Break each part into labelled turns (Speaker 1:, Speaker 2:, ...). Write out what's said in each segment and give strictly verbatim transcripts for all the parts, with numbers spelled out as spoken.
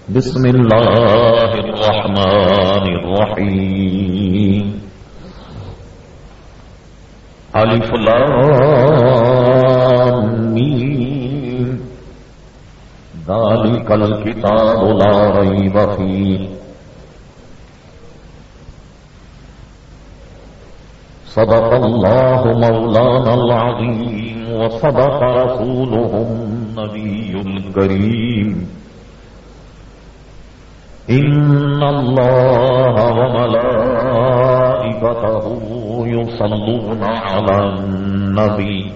Speaker 1: بسم الله الرحمن الرحيم الف لام میم ذلك الكتاب لا ريب فيه صدق الله مولانا العظيم وصدق رسوله النبي الكريم إن الله وملائكته يصلون على النبي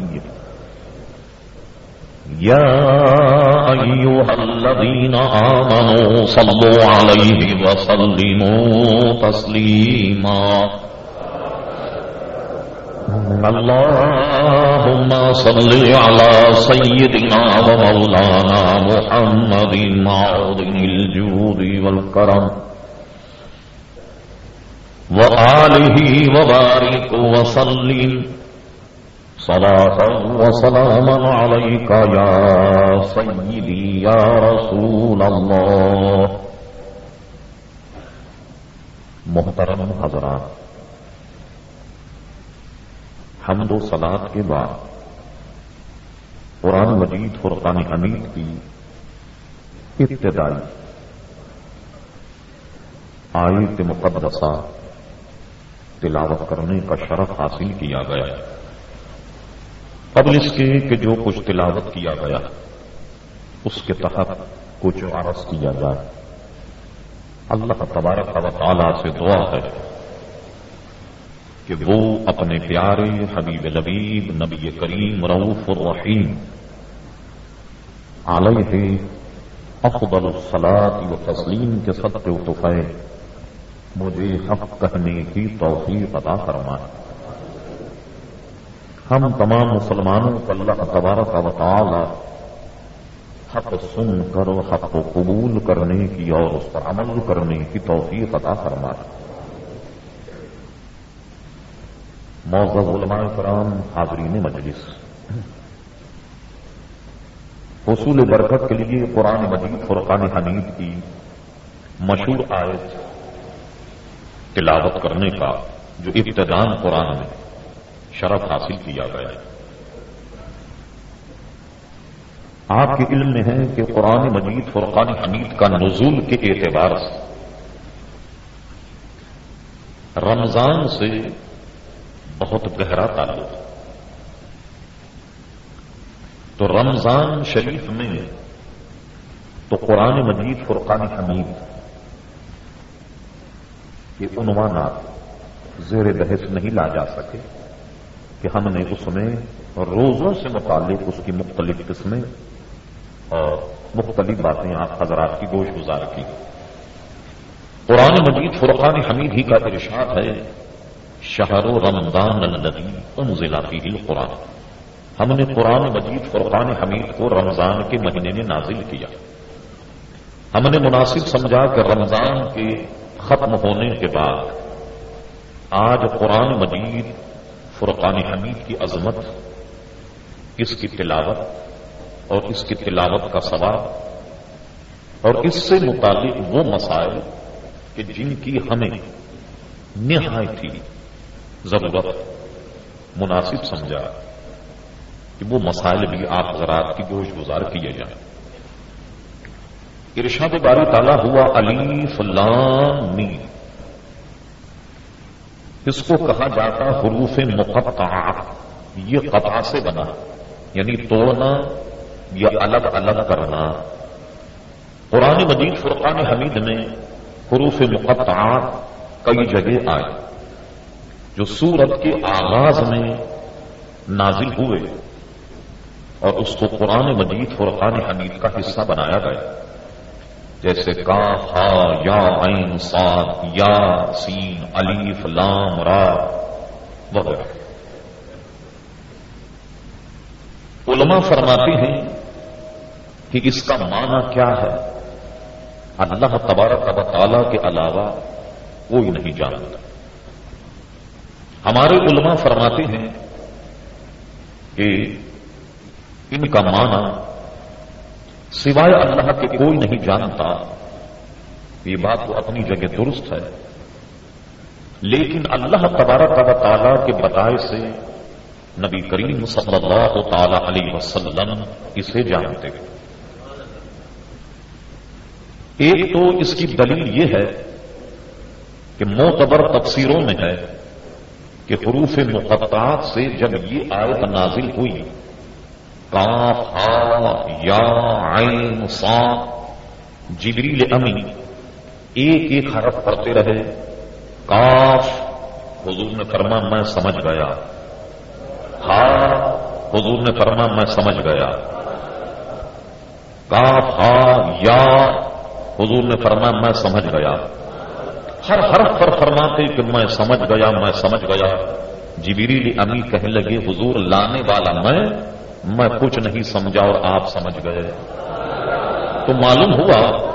Speaker 1: يا أيها الذين آمنوا صلوا عليه وسلموا تسليما اللهم صل على سيدنا ومولانا محمد معدن الجود والكرم وآله وبارك وسلم صلاة وسلاما عليك يا سيدي يا رسول الله. محترم حضرات، حمد و صلاۃ کے بعد قرآن مجید فرقان حمید کی ابتدائی آیت مقدسہ تلاوت کرنے کا شرف حاصل کیا گیا. قبل اس کے کہ جو کچھ تلاوت کیا گیا اس کے تحت کچھ عرض کیا جائے. اللہ تبارک و تعالی سے دعا ہے کہ وہ اپنے پیارے حبیب لبیب نبی کریم رؤوف الرحیم علیہ افضل الصلاۃ و تسلیم کے صدقے و طفیل مجھے حق کہنے کی توفیق عطا فرمائے. ہم تمام مسلمانوں کو اللہ تبارک و تعالی حق سن کر حق کو قبول کرنے کی اور اس پر عمل کرنے کی توفیق عطا فرمائے. معزز علماء کرام، حاضرین مجلس، حصول برکت کے لیے قرآن مجید فرقان حمید کی مشہور آیت تلاوت کرنے کا جو ابتداء قرآن میں شرف حاصل کیا گیا ہے. آپ کے علم میں ہے کہ قرآن مجید فرقان حمید کا نزول کے اعتبار سے رمضان سے بہت گہرا تعلق. تو رمضان شریف میں تو قرآن مجید فرقان حمید کے عنوانات زیر بحث نہیں لا جا سکے کہ ہم نے اس میں روزوں سے متعلق اس کی مختلف قسمیں اور مختلف باتیں آپ حضرات کی گوش گزار کی. قرآن مجید فرقان حمید ہی کا ارشاد ہے شہر رمضان الذی انزل فیہ القرآن. ہم نے قرآن مجید فرقان حمید کو رمضان کے مہینے میں نازل کیا. ہم نے مناسب سمجھا کہ رمضان کے ختم ہونے کے بعد آج قرآن مجید فرقان حمید کی عظمت، اس کی تلاوت اور اس کی تلاوت کا ثواب اور اس سے متعلق وہ مسائل کہ جن کی ہمیں نہایت ہی ضرورت مناسب سمجھا کہ وہ مسائل بھی آپ حضرات کی گوش گزار کیے جائیں. ارشاد باری تعالیٰ ہوا الف لام میم. اس کو کہا جاتا حروف مقطعہ. یہ قطع سے بنا یعنی توڑنا یا الگ الگ کرنا. قرآن مجید فرقان حمید میں حروف مقطعہ کئی جگہ آئے جو سورت کے آغاز میں نازل ہوئے اور اس کو قرآن مجید فرقان حمید کا حصہ بنایا گیا، جیسے کاف ہا یا عین صاد یا سین الف لام را وغیرہ. علماء فرماتے ہیں کہ اس کا معنی کیا ہے اللہ تبارک و تعالی کے علاوہ کوئی نہیں جانتا. ہمارے علماء فرماتے ہیں کہ ان کا معنی سوائے اللہ کے کوئی نہیں جانتا یہ بات تو اپنی جگہ درست ہے، لیکن اللہ تبارک و تعالیٰ کے بتائے سے نبی کریم صلی اللہ تعالی علیہ وسلم اسے جانتے ہیں۔ ایک تو اس کی دلیل یہ ہے کہ معتبر تفسیروں میں ہے کہ حروف مقطعات سے جب یہ آیت نازل ہوئی کاف ہا یا عین صاد، جبریل امی ایک ایک حرف پڑھتے رہے۔ کاف حضور نے فرما میں سمجھ گیا، ہا حضور نے فرما میں سمجھ گیا، کاف ہا یا حضور نے فرما میں سمجھ گیا۔ ہر حرف پر فرماتے کہ میں سمجھ گیا میں سمجھ گیا۔ جبریل امی کہنے لگے حضور لانے والا میں میں کچھ نہیں سمجھا اور آپ سمجھ گئے۔ تو معلوم ہوا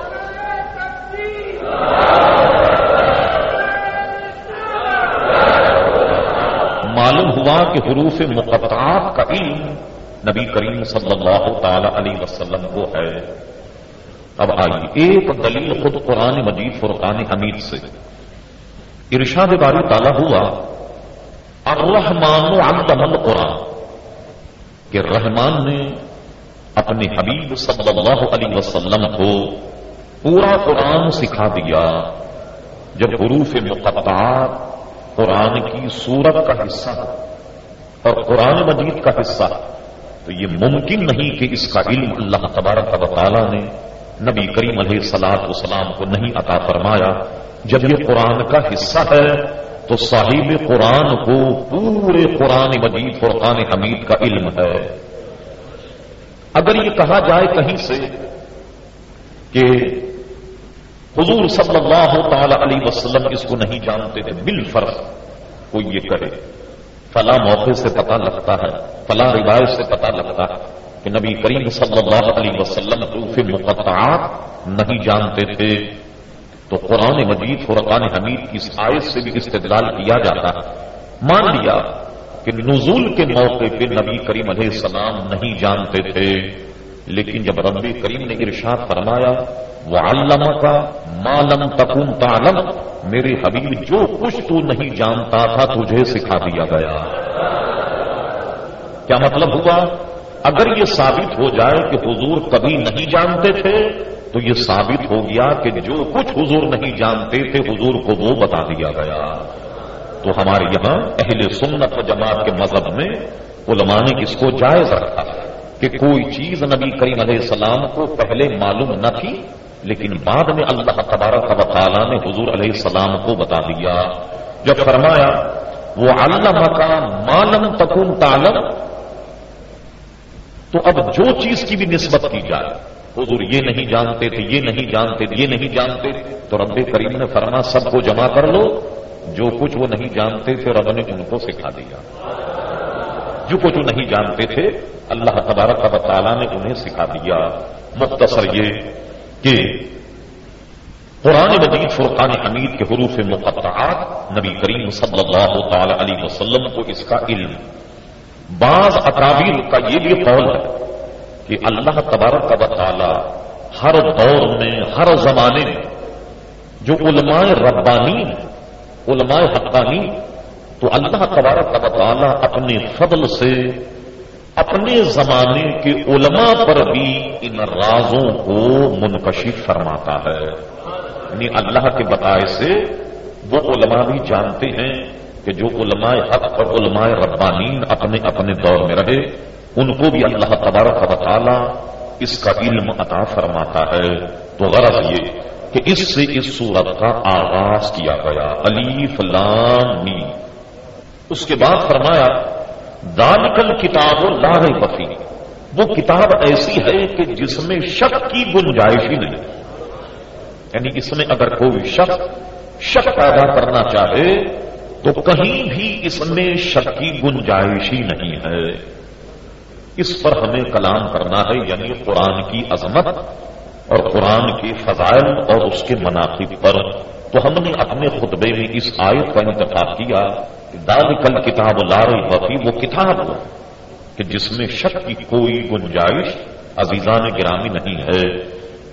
Speaker 1: معلوم ہوا کہ حروف مقطعات کا علم نبی کریم صلی اللہ تعالی علیہ وسلم کو ہے۔ اب آئیے ایک دلیل خود قرآن مجید فرقان حمید سے ارشاد باری تعالیٰ ہوا الرحمن علم القرآن، کہ رحمان نے اپنے حبیب صلی اللہ علیہ وسلم کو پورا قرآن سکھا دیا۔ جب حروف مقطعات قرآن کی سورت کا حصہ اور قرآن مجید کا حصہ، تو یہ ممکن نہیں کہ اس کا علم اللہ تبارک و تعالی نے نبی کریم علیہ الصلوۃ والسلام کو نہیں عطا فرمایا۔ جب یہ قرآن کا حصہ ہے تو صاحب قرآن کو پورے قرآن مجید فرقان حمید کا علم ہے۔ اگر یہ کہا جائے کہیں سے کہ حضور صلی اللہ تعالی علیہ وسلم اس کو نہیں جانتے تھے، بالفرض کوئی یہ کہے، فلاں موقع سے پتہ لگتا ہے، فلاں روایت سے پتہ لگتا ہے کہ نبی کریم صلی اللہ علیہ وسلم حروف مقطعات نہیں جانتے تھے، تو قرآن مجید فرقان حمید کی اس آیت سے بھی استدلال کیا جاتا ہے۔ مان لیا کہ نزول کے موقع پہ نبی کریم علیہ السلام نہیں جانتے تھے، لیکن جب رب کریم نے ارشاد فرمایا وَعَلَّمَكَ مَا لَمْ تَكُنْ تَعْلَمْ، میرے حبیب جو کچھ تو نہیں جانتا تھا تجھے سکھا دیا گیا۔ کیا مطلب ہوا؟ اگر یہ ثابت ہو جائے کہ حضور کبھی نہیں جانتے تھے تو یہ ثابت ہو گیا کہ جو کچھ حضور نہیں جانتے تھے حضور کو وہ بتا دیا گیا۔ تو ہمارے یہاں اہل سنت و جماعت کے مذہب میں علماء نے اس کو جائز رکھا کہ کوئی چیز نبی کریم علیہ السلام کو پہلے معلوم نہ تھی، لیکن بعد میں اللہ تبارک و تعالی نے حضور علیہ السلام کو بتا دیا۔ جب فرمایا وہ علمک ما لم تکن تعلم، تو اب جو چیز کی بھی نسبت کی جائے، حضور یہ نہیں جانتے تھے، یہ نہیں جانتے تھے، یہ نہیں جانتے، تو رب کریم نے فرمایا سب کو جمع کر لو، جو کچھ وہ نہیں جانتے تھے رب نے ان کو سکھا دیا۔ جو کچھ وہ نہیں جانتے تھے اللہ تبارک و تعالی نے انہیں سکھا دیا۔ مختصر یہ کہ قرآن مجید فرقان حمید کے حروف مقطعات نبی کریم صلی اللہ تعالی علیہ وسلم کو اس کا علم۔ بعض اکابر کا یہ بھی قول ہے کہ اللہ تبارک و تعالی ہر دور میں ہر زمانے میں جو علماء ربانی علماء حقانی، تو اللہ تبارک و تعالی اپنے فضل سے اپنے زمانے کے علماء پر بھی ان رازوں کو منکشف فرماتا ہے۔ یعنی اللہ کے بتائے سے وہ علماء بھی جانتے ہیں کہ جو علماء حق اور علماء ربانین اپنے اپنے دور میں رہے، ان کو بھی اللہ تبارک و تعالی اس کا علم عطا فرماتا ہے۔ تو غرض یہ کہ اس سے اس سورت کا آغاز کیا گیا، الف لام میم۔ اس کے بعد فرمایا ذالک الکتاب لا ریب فیہ، وہ کتاب ایسی ہے کہ جس میں شک کی گنجائش ہی نہیں، یعنی اس میں اگر کوئی شک شک پیدا کرنا چاہے تو کہیں بھی اس میں شک کی گنجائش ہی نہیں ہے۔ اس پر ہمیں کلام کرنا ہے، یعنی قرآن کی عظمت اور قرآن کے فضائل اور اس کے مناقب پر۔ تو ہم نے اپنے خطبے میں اس آیت کا انتخاب کیا کہ ذالک الکتاب لا ریب فیہ، وہ کتاب کہ جس میں شک کی کوئی گنجائش عزیزان گرامی نہیں ہے۔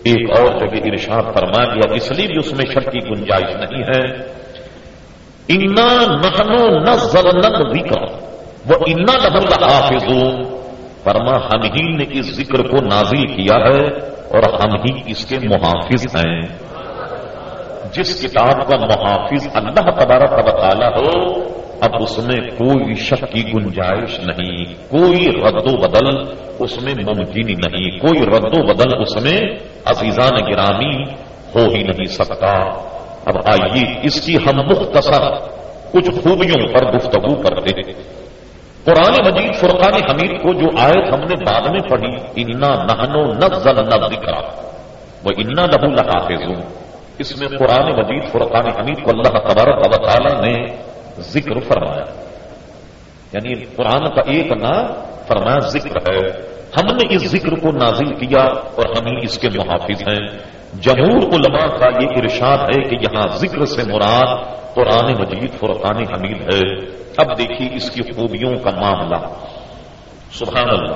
Speaker 1: ایک اور جگہ ارشاد فرما دیا، اس لیے بھی اس میں شک کی گنجائش نہیں ہے، انا نحن نزلنا الذکر وانا لہ لحافظون، فرما ہم ہی نے اس ذکر کو نازل کیا ہے اور ہم ہی اس کے محافظ ہیں۔ جس کتاب کا محافظ اللہ تبارک و تعالی ہو، اب اس میں کوئی شک کی گنجائش نہیں، کوئی رد و بدل اس میں ممکن ہی نہیں، کوئی رد و بدل اس میں عزیزان گرامی ہو ہی نہیں سکتا۔ اب آئیے اس کی ہم مختصر کچھ خوبیوں پر گفتگو کرتے ہیں۔ قرآن مجید فرقان حمید کو جو آیت ہم نے بعد میں پڑھی، انا نحن نزلنا الذکر وانا لہ لحافظون، اس میں قرآن مجید فرقان حمید کو اللہ تبارک و تعالی نے ذکر فرمایا، یعنی قرآن کا ایک نام فرمایا ذکر ہے، ہم نے اس ذکر کو نازل کیا اور ہم ہی اس کے محافظ ہیں۔ جمہور علماء کا یہ ارشاد ہے کہ یہاں ذکر سے مراد قرآن مجید فرقان حمید ہے۔ اب دیکھیے اس کی خوبیوں کا معاملہ، سبحان اللہ،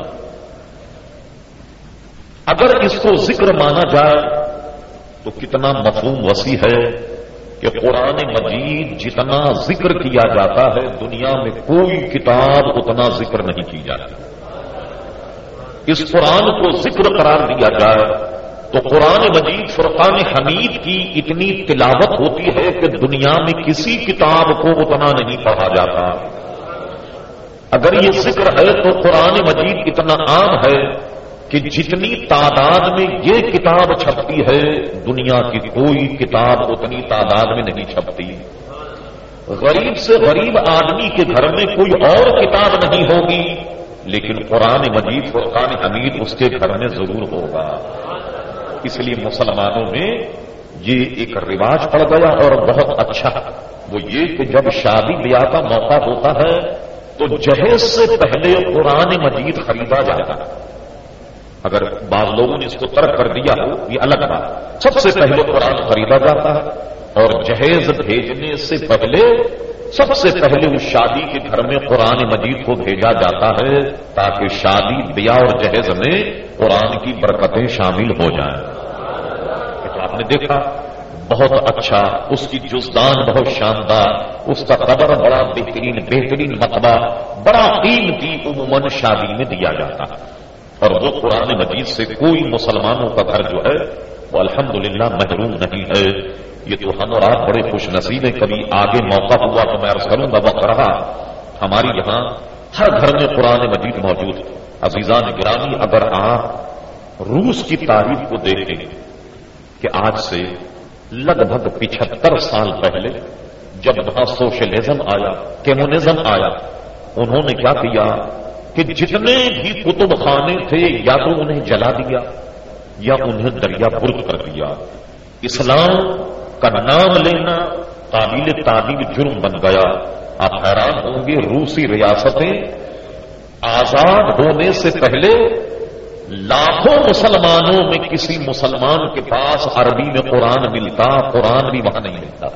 Speaker 1: اگر اس کو ذکر مانا جائے تو کتنا مفہوم وسیع ہے کہ قرآن مجید جتنا ذکر کیا جاتا ہے دنیا میں کوئی کتاب اتنا ذکر نہیں کی جاتی۔ اس قرآن کو ذکر قرار دیا جائے تو قرآن مجید فرقان حمید کی اتنی تلاوت ہوتی ہے کہ دنیا میں کسی کتاب کو اتنا نہیں پڑھا جاتا۔ اگر یہ ذکر ہے تو قرآن مجید اتنا عام ہے کہ جتنی تعداد میں یہ کتاب چھپتی ہے دنیا کی کوئی کتاب اتنی تعداد میں نہیں چھپتی۔ غریب سے غریب آدمی کے گھر میں کوئی اور کتاب نہیں ہوگی لیکن قرآن مجید فرقان حمید اس کے گھر میں ضرور ہوگا۔ اس لیے مسلمانوں میں یہ ایک رواج پڑ گیا اور بہت اچھا، وہ یہ کہ جب شادی بیاہ کا موقع ہوتا ہے تو جہیز سے پہلے قرآن مجید خریدا جاتا ہے۔ اگر بعض لوگوں نے اس کو ترک کر دیا ہو یہ الگ بات، سب سے پہلے قرآن خریدا جاتا ہے اور جہیز بھیجنے سے پہلے سب سے پہلے اس شادی کے گھر میں قرآن مجید کو بھیجا جاتا ہے تاکہ شادی بیاہ اور جہیز میں قرآن کی برکتیں شامل ہو جائیں۔ تو آپ نے دیکھا بہت اچھا، اس کی جزدان بہت شاندار، اس کا قبر بڑا بہترین بہترین مطبع بڑا قیمتی عموماً شادی میں دیا جاتا ہے، اور وہ قرآن مجید سے کوئی مسلمانوں کا گھر جو ہے وہ الحمدللہ محروم نہیں ہے۔ یہ تو ہم اور آپ بڑے خوش نصیب ہیں، کبھی آگے موقع ہوا تو میں عرض کروں گا، وقت رہا ہماری یہاں ہر گھر میں قرآن مجید موجود ہے۔ عزیزان گرامی، اگر آپ روس کی تاریخ کو دیکھیں کہ آج سے لگ بھگ پچہتر سال پہلے جب وہاں سوشلزم آیا، کمیونزم آیا، انہوں نے کیا کیا کہ جتنے بھی کتب خانے تھے یا تو انہیں جلا دیا یا انہیں دریا برد کر دیا۔ اسلام کا نام لینا قابل تعبیر جرم بن گیا۔ آپ حیران ہوں گے، روسی ریاستیں آزاد ہونے سے پہلے لاکھوں مسلمانوں میں کسی مسلمان کے پاس عربی میں قرآن ملتا، قرآن بھی وہاں نہیں ملتا۔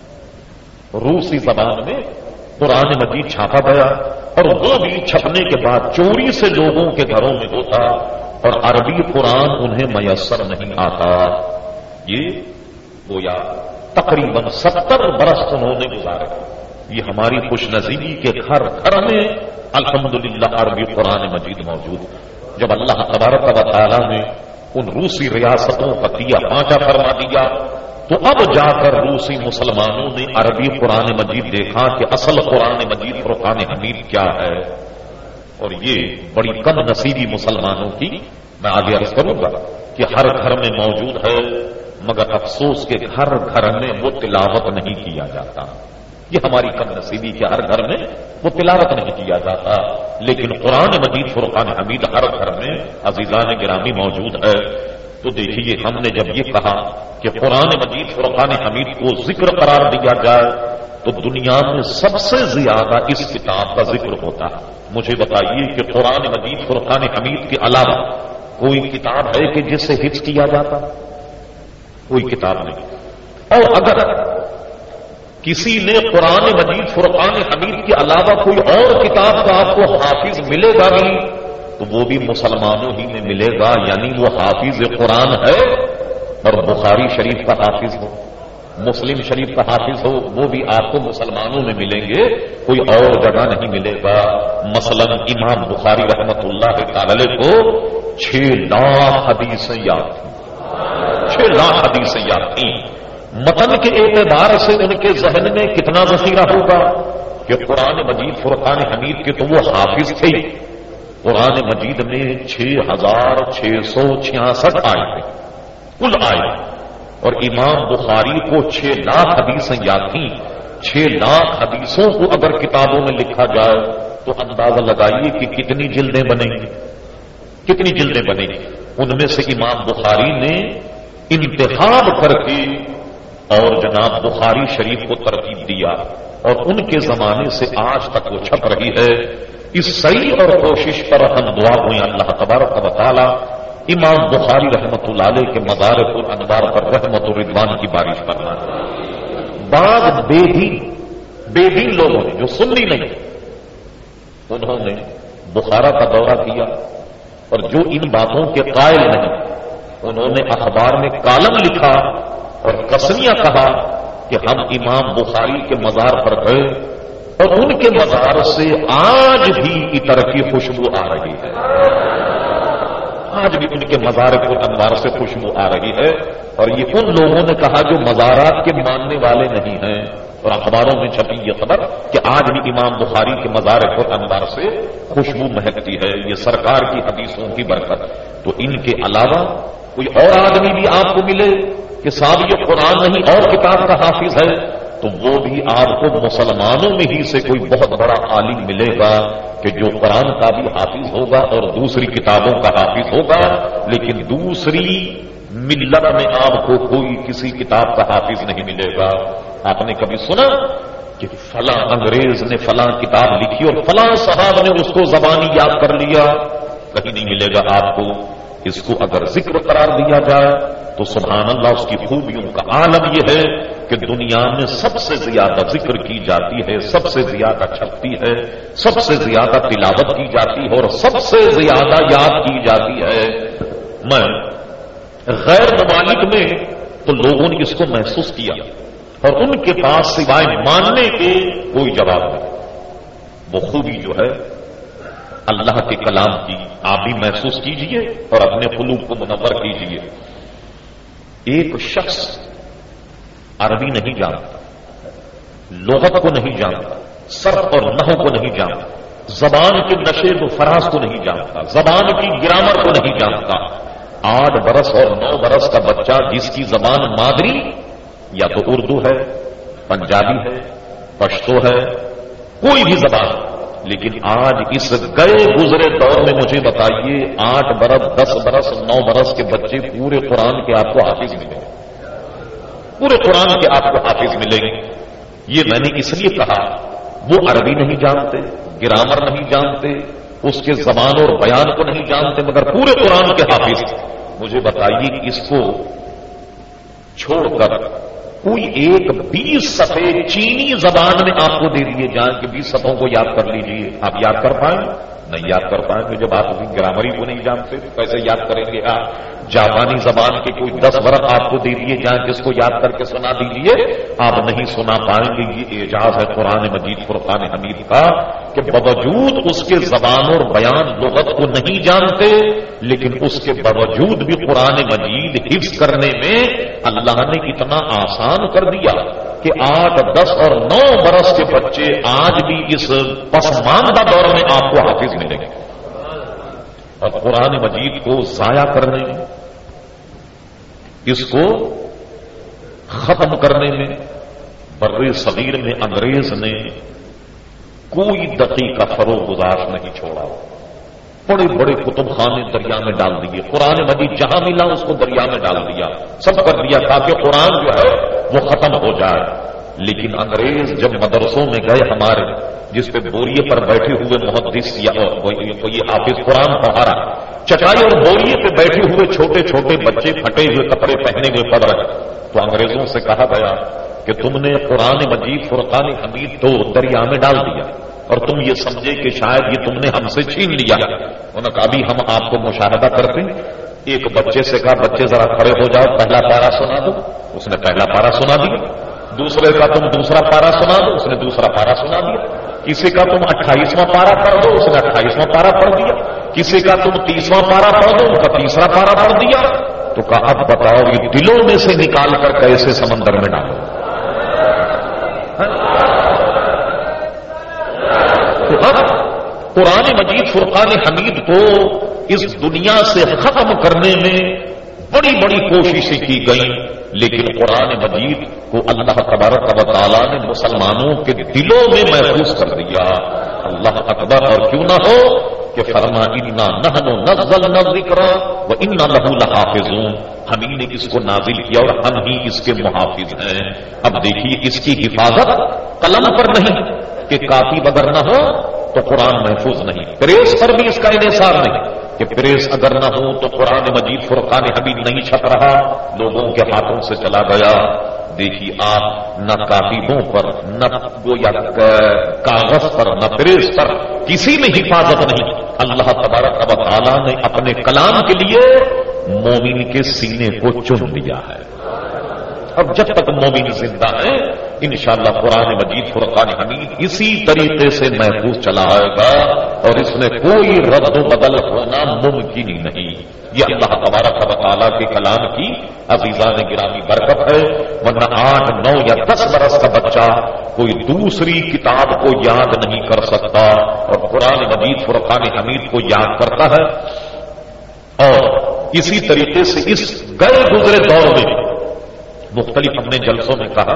Speaker 1: روسی زبان میں قرآن مجید چھاپا گیا اور وہ بھی چھپنے کے بعد چوری سے لوگوں کے گھروں میں ہوتا اور عربی قرآن انہیں میسر نہیں آتا۔ یہ گویا تقریباً ستر برس انہوں نے گزارے۔ یہ ہماری خوش نصیبی کے گھر گھر میں الحمدللہ عربی قرآن مجید موجود۔ جب اللہ تبارک و تعالی نے ان روسی ریاستوں کا دیا پانچا فرما دیا تو اب جا کر روسی مسلمانوں نے عربی قرآن مجید دیکھا کہ اصل قرآن مجید فرقان حمید کیا ہے، اور یہ بڑی کم نصیبی مسلمانوں کی میں آگے عرض کروں گا کہ ہر گھر میں موجود ہے، مگر افسوس کہ ہر گھر میں وہ تلاوت نہیں کیا جاتا۔ یہ ہماری کم نصیبی کہ ہر گھر میں وہ تلاوت نہیں کیا جاتا، لیکن قرآن مجید فرقان حمید ہر گھر میں عزیزان گرامی موجود ہے۔ تو دیکھیے، ہم نے جب یہ کہا کہ قرآن مجید فرقان حمید کو ذکر قرار دیا جائے تو دنیا میں سب سے زیادہ اس کتاب کا ذکر ہوتا ہے۔ مجھے بتائیے کہ قرآن مجید فرقان حمید کے علاوہ کوئی کتاب ہے کہ جس سے حفظ کیا جاتا؟ کوئی کتاب نہیں۔ اور اگر کسی نے قرآن مجید فرقان حمید کے علاوہ کوئی اور کتاب کا آپ کو حافظ ملے گا نہیں تو وہ بھی مسلمانوں ہی میں ملے گا، یعنی وہ حافظ قرآن ہے اور بخاری شریف کا حافظ ہو، مسلم شریف کا حافظ ہو، وہ بھی آپ کو مسلمانوں میں ملیں گے، کوئی اور جگہ نہیں ملے گا۔ مثلا امام بخاری رحمت اللہ تعالی کو چھ لاکھ حدیثیں یاد تھیں، چھ لاکھ حدیثیں یاد تھیں۔ متن کے اعتبار سے ان کے ذہن میں کتنا ذخیرہ ہوگا کہ قرآن مجید فرقان حمید کے تو وہ حافظ تھے، قرآن مجید میں چھ ہزار چھ سو چھیاسٹھ آئے تھے کل آئے، اور امام بخاری کو چھ لاکھ حدیثیں یاد تھیں۔ چھ لاکھ حدیثوں کو اگر کتابوں میں لکھا جائے تو اندازہ لگائیے کہ کتنی جلدیں بنیں گی، کتنی جلدیں بنیں گی۔ ان میں سے امام بخاری نے انتخاب کر کے اور جناب بخاری شریف کو ترتیب دیا، اور ان کے زمانے سے آج تک وہ چھپ رہی ہے۔ اس صحیح اور کوشش پر ہم دعا ہوئے اللہ تبارک و تعالی امام بخاری رحمت اللہ علیہ کے مدارک الانوار پر رحمت و رضوان کی بارش کرنا۔ بعض بے دین بے دین لوگوں نے جو سنی نہیں، انہوں نے بخارا کا دورہ کیا، اور جو ان باتوں کے قائل نہیں، انہوں نے اخبار میں کالم لکھا اور قسمیاں کہا کہ ہم امام بخاری کے مزار پر گئے اور ان کے مزار سے آج بھی عطر کی خوشبو آ رہی ہے، آج بھی ان کے مزار کو انوار سے خوشبو آ رہی ہے۔ اور یہ ان لوگوں نے کہا جو مزارات کے ماننے والے نہیں ہیں، اور اخباروں میں چھپی یہ خبر کہ آج بھی امام بخاری کے مزار کو انوار سے خوشبو مہکتی ہے، یہ سرکار کی حدیثوں کی برکت۔ تو ان کے علاوہ کوئی اور آدمی بھی آپ کو ملے کہ صاحب یہ قرآن نہیں اور کتاب کا حافظ ہے، تو وہ بھی آپ کو مسلمانوں میں ہی سے کوئی بہت بڑا عالم ملے گا کہ جو قرآن کا بھی حافظ ہوگا اور دوسری کتابوں کا حافظ ہوگا، لیکن دوسری ملت میں آپ کو کوئی کسی کتاب کا حافظ نہیں ملے گا۔ آپ نے کبھی سنا کہ فلاں انگریز نے فلاں کتاب لکھی اور فلاں صاحب نے اس کو زبانی یاد کر لیا؟ کہیں نہیں ملے گا آپ کو۔ اس کو اگر ذکر قرار دیا جائے تو سبحان اللہ اس کی خوبیوں کا عالم یہ ہے کہ دنیا میں سب سے زیادہ ذکر کی جاتی ہے، سب سے زیادہ چھپتی ہے، سب سے زیادہ تلاوت کی جاتی ہے، اور سب سے زیادہ یاد کی جاتی ہے۔ میں غیر ممالک میں تو لوگوں نے اس کو محسوس کیا، اور ان کے پاس سوائے ماننے کے کوئی جواب نہیں۔ وہ خوبی جو ہے اللہ کے کلام کی آپ بھی محسوس کیجئے اور اپنے قلوب کو منور کیجئے۔ ایک شخص عربی نہیں جانتا، لغت کو نہیں جانتا، صرف اور نحو کو نہیں جانتا، زبان کے نشے و فراز کو نہیں جانتا، زبان کی گرامر کو نہیں جانتا۔ آٹھ برس اور نو برس کا بچہ جس کی زبان مادری یا تو اردو ہے، پنجابی ہے، پشتو ہے، کوئی بھی زبان، لیکن آج اس گئے گزرے دور میں مجھے بتائیے آٹھ برس دس برس نو برس کے بچے پورے قرآن کے آپ کو حافظ ملیں گے، پورے قرآن کے آپ کو حافظ ملیں گے۔ یہ میں نے اس لیے کہا وہ عربی نہیں جانتے، گرامر نہیں جانتے، اس کے زبان اور بیان کو نہیں جانتے، مگر پورے قرآن کے حافظ۔ مجھے بتائیے کہ اس کو چھوڑ کر کوئی ایک بیس صفحے چینی زبان میں آپ کو دے دیے جائیں کہ بیس صفحوں کو یاد کر لیجئے، آپ یاد کر پائیں؟ نہیں یاد کر پائیں گے۔ جب آپ اسی گرامری کو نہیں جانتے تو کیسے یاد کریں گے آپ؟ جاپانی زبان کے کوئی دس ورق آپ کو دے دیے جائیں کہ اس کو یاد کر کے سنا دیجئے، آپ نہیں سنا پائیں گے۔ یہ اعجاز ہے قرآن مجید فرقان حمید کا کہ باوجود اس کے زبان اور بیان لغت کو نہیں جانتے، لیکن اس کے باوجود بھی قرآن مجید حفظ کرنے میں اللہ نے اتنا آسان کر دیا کہ آٹھ دس اور نو برس کے بچے آج بھی اس پسماندہ دور میں آپ کو حافظ ملیں گے۔ اور قرآن مجید کو ضائع کرنے میں، اس کو ختم کرنے میں بر صغیر میں انگریز نے کوئی دقیقہ فروغ گزار نہیں چھوڑا۔ بڑے بڑے کتب خانے دریا میں ڈال دیے، قرآن مجید جہاں ملا اس کو دریا میں ڈال دیا، سب کر دیا تاکہ قرآن جو ہے وہ ختم ہو جائے۔ لیکن انگریز جب مدرسوں میں گئے ہمارے، جس پہ بوریے پر بیٹھے ہوئے محدث یا یہ حافظ قرآن پڑھا رہا، چٹائی اور بوریے پہ بیٹھے ہوئے چھوٹے چھوٹے بچے پھٹے ہوئے کپڑے پہنے ہوئے پڑھ رہے، تو انگریزوں سے کہا گیا کہ تم نے قرآن مجید فرقان حمید تو دریا میں ڈال دیا اور تم یہ سمجھے کہ شاید یہ تم نے ہم سے چھین لیا۔ انہوں نے کہا ابھی ہم آپ کو مشاہدہ کرتے ایک بچے سے کہا بچے ذرا کھڑے ہو جاؤ پہلا پارا سنا دو، اس نے پہلا پارا سنا دیا. دوسرے کا تم دوسرا پارا سنا دو، اس نے دوسرا پارا سنا دیا. کسی کا تم اٹھائیسواں پارا پڑھ دو، اس نے اٹھائیسواں پارا پڑھ دیا. کسی کا تم تیسواں پارا پڑھ دو، ان کا تیسرا پارا پڑھ دیا. تو کہا اب بتاؤ یہ دلوں میں سے نکال کر کیسے سمندر میں ڈالو. تو اب قرآن مجید فرقان حمید کو اس دنیا سے ختم کرنے میں بڑی بڑی کوششیں کی گئیں، لیکن قرآن مجید کو اللہ تبارک و تعالیٰ نے مسلمانوں کے دلوں میں محفوظ کر دیا. اللہ اکبر. اور کیوں نہ ہو کہ فرما انا نحن نزلنا الذکر وانا لہ لحافظون، ہم ہی نے اس کو نازل کیا اور ہم ہی اس کے محافظ ہیں. اب دیکھیے اس کی حفاظت قلم پر نہیں کہ کاپی اگر نہ ہو تو قرآن محفوظ نہیں. پریس پر بھی اس کا انحصار نہیں کہ پریس اگر نہ ہو تو قرآن مجید فرقان حمید نہیں چھپ رہا، لوگوں کے ہاتھوں سے چلا گیا. دیکھیے آپ نہ کاتبوں پر، نہ گویا کاغذ پر، نہ پریس پر کسی میں حفاظت نہیں. اللہ تبارک و تعالیٰ نے اپنے کلام کے لیے مومن کے سینے کو چن لیا ہے. اب جب تک مومن زندہ ہے انشاءاللہ قرآن مجید فرقان حمید اسی طریقے سے محفوظ چلا آئے گا اور اس میں کوئی رد و بدل ہونا ممکن ہی نہیں. یہ اللہ تبارک و تعالیٰ کے کلام کی عزیزان گرامی برکت ہے. ورنہ آٹھ نو یا دس برس کا بچہ کوئی دوسری کتاب کو یاد نہیں کر سکتا اور قرآن مجید فرقان حمید کو یاد کرتا ہے. اور اسی طریقے سے اس گئے گزرے دور میں مختلف اپنے جلسوں میں کہا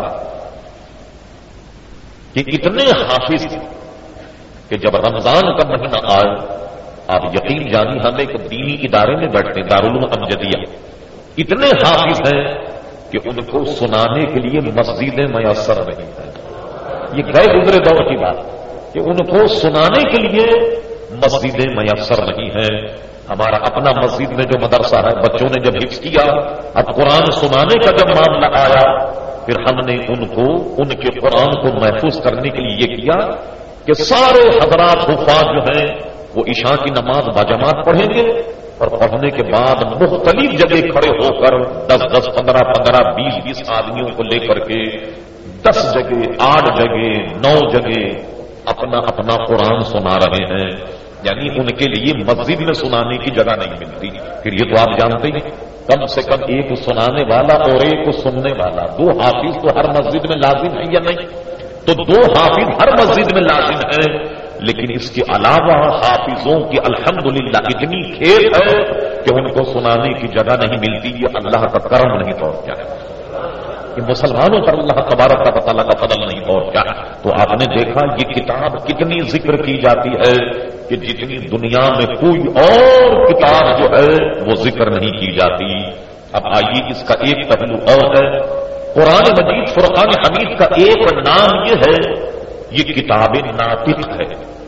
Speaker 1: کہ اتنے حافظ کہ جب رمضان کا مہینہ آئے آپ یقین جانی ہم ایک دینی ادارے میں بیٹھتے ہیں دارالعلوم امجدیہ، اتنے حافظ ہیں کہ ان کو سنانے کے لیے مسجدیں میسر نہیں ہیں. یہ گئے گزرے دور کی بات کہ ان کو سنانے کے لیے مسجدیں میسر نہیں ہیں. ہمارا اپنا مسجد میں جو مدرسہ ہے بچوں نے جب حفظ کیا، اب قرآن سنانے کا جب معاملہ آیا پھر ہم نے ان کو ان کے قرآن کو محفوظ کرنے کے لیے یہ کیا کہ سارے حضرات حفاظ جو ہیں وہ عشاء کی نماز باجماعت پڑھیں گے اور پڑھنے کے بعد مختلف جگہ کھڑے ہو کر دس دس پندرہ پندرہ بیس بیس آدمیوں کو لے کر کے دس جگہ آٹھ جگہ نو جگہ اپنا اپنا قرآن سنا رہے ہیں. یعنی ان کے لیے مسجد میں سنانے کی جگہ نہیں ملتی. پھر یہ تو آپ جانتے ہیں کم سے کم ایک سنانے والا اور ایک سننے والا، دو حافظ تو ہر مسجد میں لازم ہے یا نہیں؟ تو دو حافظ ہر مسجد میں لازم ہے، لیکن اس کے علاوہ حافظوں کی الحمدللہ اتنی کھیل ہے کہ ان کو سنانے کی جگہ نہیں ملتی. یہ اللہ کا کرم نہیں تو کیا ہے کہ مسلمانوں پر اللہ تبارک و تعالیٰ کا فضل نہیں اور کیا. تو آپ نے دیکھا یہ کتاب کتنی ذکر کی جاتی ہے کہ جتنی دنیا میں کوئی اور کتاب جو ہے وہ ذکر نہیں کی جاتی. اب آئیے اس کا ایک پہلو اور ہے. قرآن مجید فرقان حمید کا ایک نام یہ ہے یہ کتاب ناطق ہے.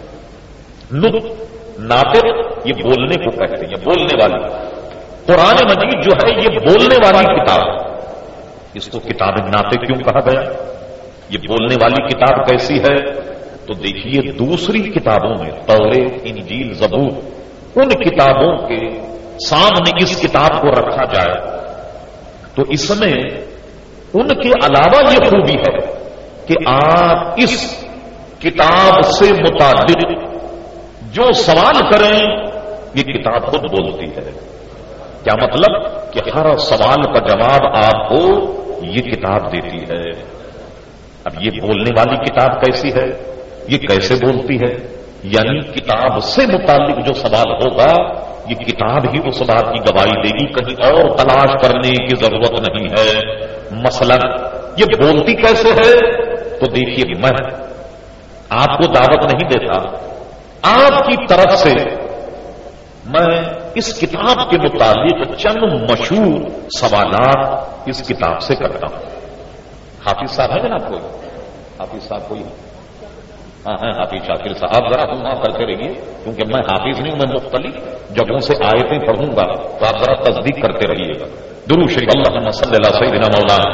Speaker 1: ناطق یہ بولنے کو کہتے ہیں، بولنے والی. قرآن مجید جو ہے یہ بولنے والی کتاب. اس کو کتاب ناطق کیوں کہا گیا؟ یہ بولنے والی کتاب کیسی ہے؟ تو دیکھیے دوسری کتابوں میں توریت، انجیل، زبور، ان کتابوں کے سامنے اس کتاب کو رکھا جائے تو اس میں ان کے علاوہ یہ خوبی ہے کہ آپ اس کتاب سے متعلق جو سوال کریں یہ کتاب خود بولتی ہے. کیا مطلب کہ ہر سوال کا جواب آپ کو یہ کتاب دیتی ہے. اب یہ بولنے والی کتاب کیسی ہے؟ یہ کیسے بولتی ہے؟ یعنی کتاب سے متعلق جو سوال ہوگا یہ کتاب ہی اس بات کی گواہی دے گی، کہیں اور تلاش کرنے کی ضرورت نہیں ہے. مثلا یہ بولتی کیسے ہے؟ تو دیکھیے میں آپ کو دعوت نہیں دیتا، آپ کی طرف سے میں اس کتاب کے متعلق چند مشہور سوالات اس کتاب سے کرتا ہوں. حافظ صاحب ہے نا کوئی؟ حافظ صاحب کوئی؟ ہاں ہیں حافظ شاکر صاحب. ذرا ہم وہاں کرتے رہیے کیونکہ میں حافظ نہیں ہوں، میں مختلف جگہوں سے آیتیں پڑھوں گا تو آپ ذرا تصدیق کرتے رہیے گا. درود شریف اللہم صلی علی سیدنا مولانا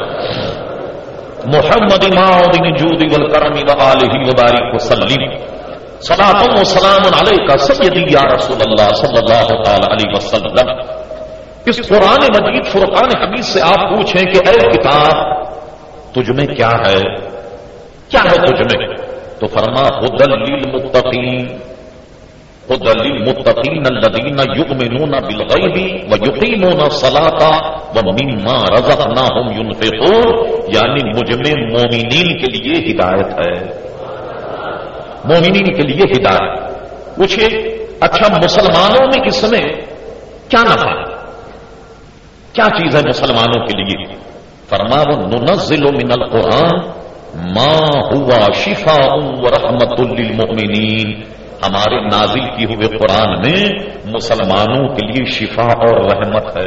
Speaker 1: محمد معدن الجود والکرم وآلہ وبارک وسلم. صلاۃ و سلام علیک سیدی یا رسول اللہ صلی اللہ تعالی علیہ وسلم. اس قرآن مجید فرقان حمید سے آپ پوچھیں کہ اے کتاب تجھ میں کیا ہے، کیا ہے تجھ میں؟ تو فرما ھدی للمتقین، ھدی للمتقین الذین یؤمنون بالغیب ویقیمون الصلاۃ ومما رزقناہم ینفقون، یعنی مجھ میں مومنین کے لیے ہدایت ہے، مومنین کے لیے ہدایت۔ پوچھئے اچھا مسلمانوں میں اس میں کیا نفع ہے، کیا چیز ہے مسلمانوں کے لیے؟ فرما وَنُنَزِّلُ مِنَ الْقُرْآنِ مَا هُوَ شِفَاءٌ وَرَحْمَةٌ لِّلْمُؤْمِنِينَ، ہمارے نازل کی ہوئے قرآن میں مسلمانوں کے لیے شفا اور رحمت ہے،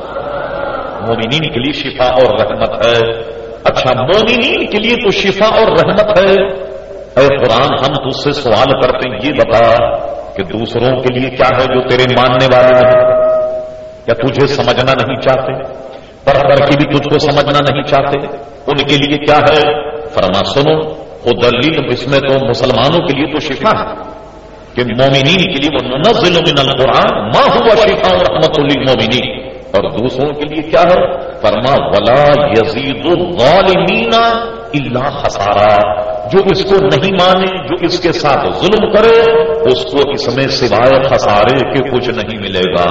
Speaker 1: مومنین کے لیے شفا اور رحمت ہے۔ اچھا مومنین کے لیے تو شفا اور رحمت ہے، اے قرآن ہم تجھ سے سوال کرتے ہیں یہ بتا کہ دوسروں کے لیے کیا ہے جو تیرے ماننے والے نہیں؟ کیا تجھے سمجھنا نہیں چاہتے؟ پڑھ کر کے بھی تجھ کو سمجھنا نہیں چاہتے؟ ان کے لیے کیا ہے؟ فرما سنو ھدی، اس میں تو مسلمانوں کے لیے تو شفا ہے کہ مومنین کے لیے وَنُنَزِّلُ مِنَ الْقُرْآنِ مَا هُوَ شِفَاءٌ وَرَحْمَةٌ لِّلْمُؤْمِنِينَ، اور دوسروں کے لیے کیا ہے؟ فرما وَلَا يَزِيدُ الظَّالِمِينَ إِلَّا خَسَارًا، جو اس کو نہیں مانے، جو اس کے ساتھ ظلم کرے، اس کو اس میں سوائے خسارے کے کچھ نہیں ملے گا،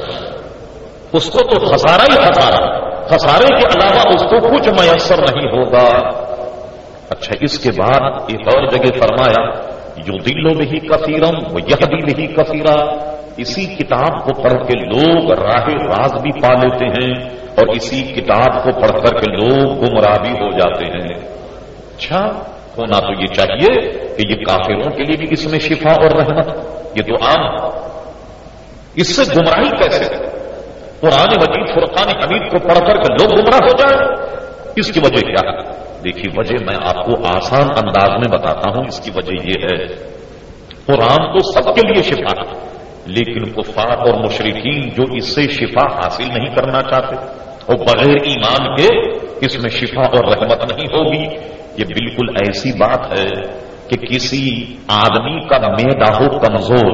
Speaker 1: اس کو تو خسارہ ہی خسارہ، خسارے کے علاوہ اس کو کچھ میسر نہیں ہوگا۔ اچھا اس کے بعد ایک اور جگہ فرمایا یضل بہ کثیرا ویہدی بہ کثیرا، اسی کتاب کو پڑھ کے لوگ راہ راز بھی پا لیتے ہیں اور اسی کتاب کو پڑھ کر کے لوگ گمراہ بھی ہو جاتے ہیں۔ اچھا ہونا تو یہ چاہیے کہ یہ کافروں کے لیے بھی اس میں شفا اور رحمت، یہ تو عام ہے، اس سے گمراہی کیسے؟ قرآن مجید فرقان حمید کو پڑھ کر کے لوگ گمراہ ہو جائیں، اس کی وجہ کیا ہے؟ دیکھیے وجہ میں آپ کو آسان انداز میں بتاتا ہوں، اس کی وجہ یہ ہے قرآن تو سب کے لیے شفا ہے، لیکن کفار اور مشرکین جو اس سے شفا حاصل نہیں کرنا چاہتے اور بغیر ایمان کے اس میں شفا اور رحمت نہیں ہوگی۔ یہ بالکل ایسی بات ہے کہ کسی آدمی کا معدہ ہو کمزور،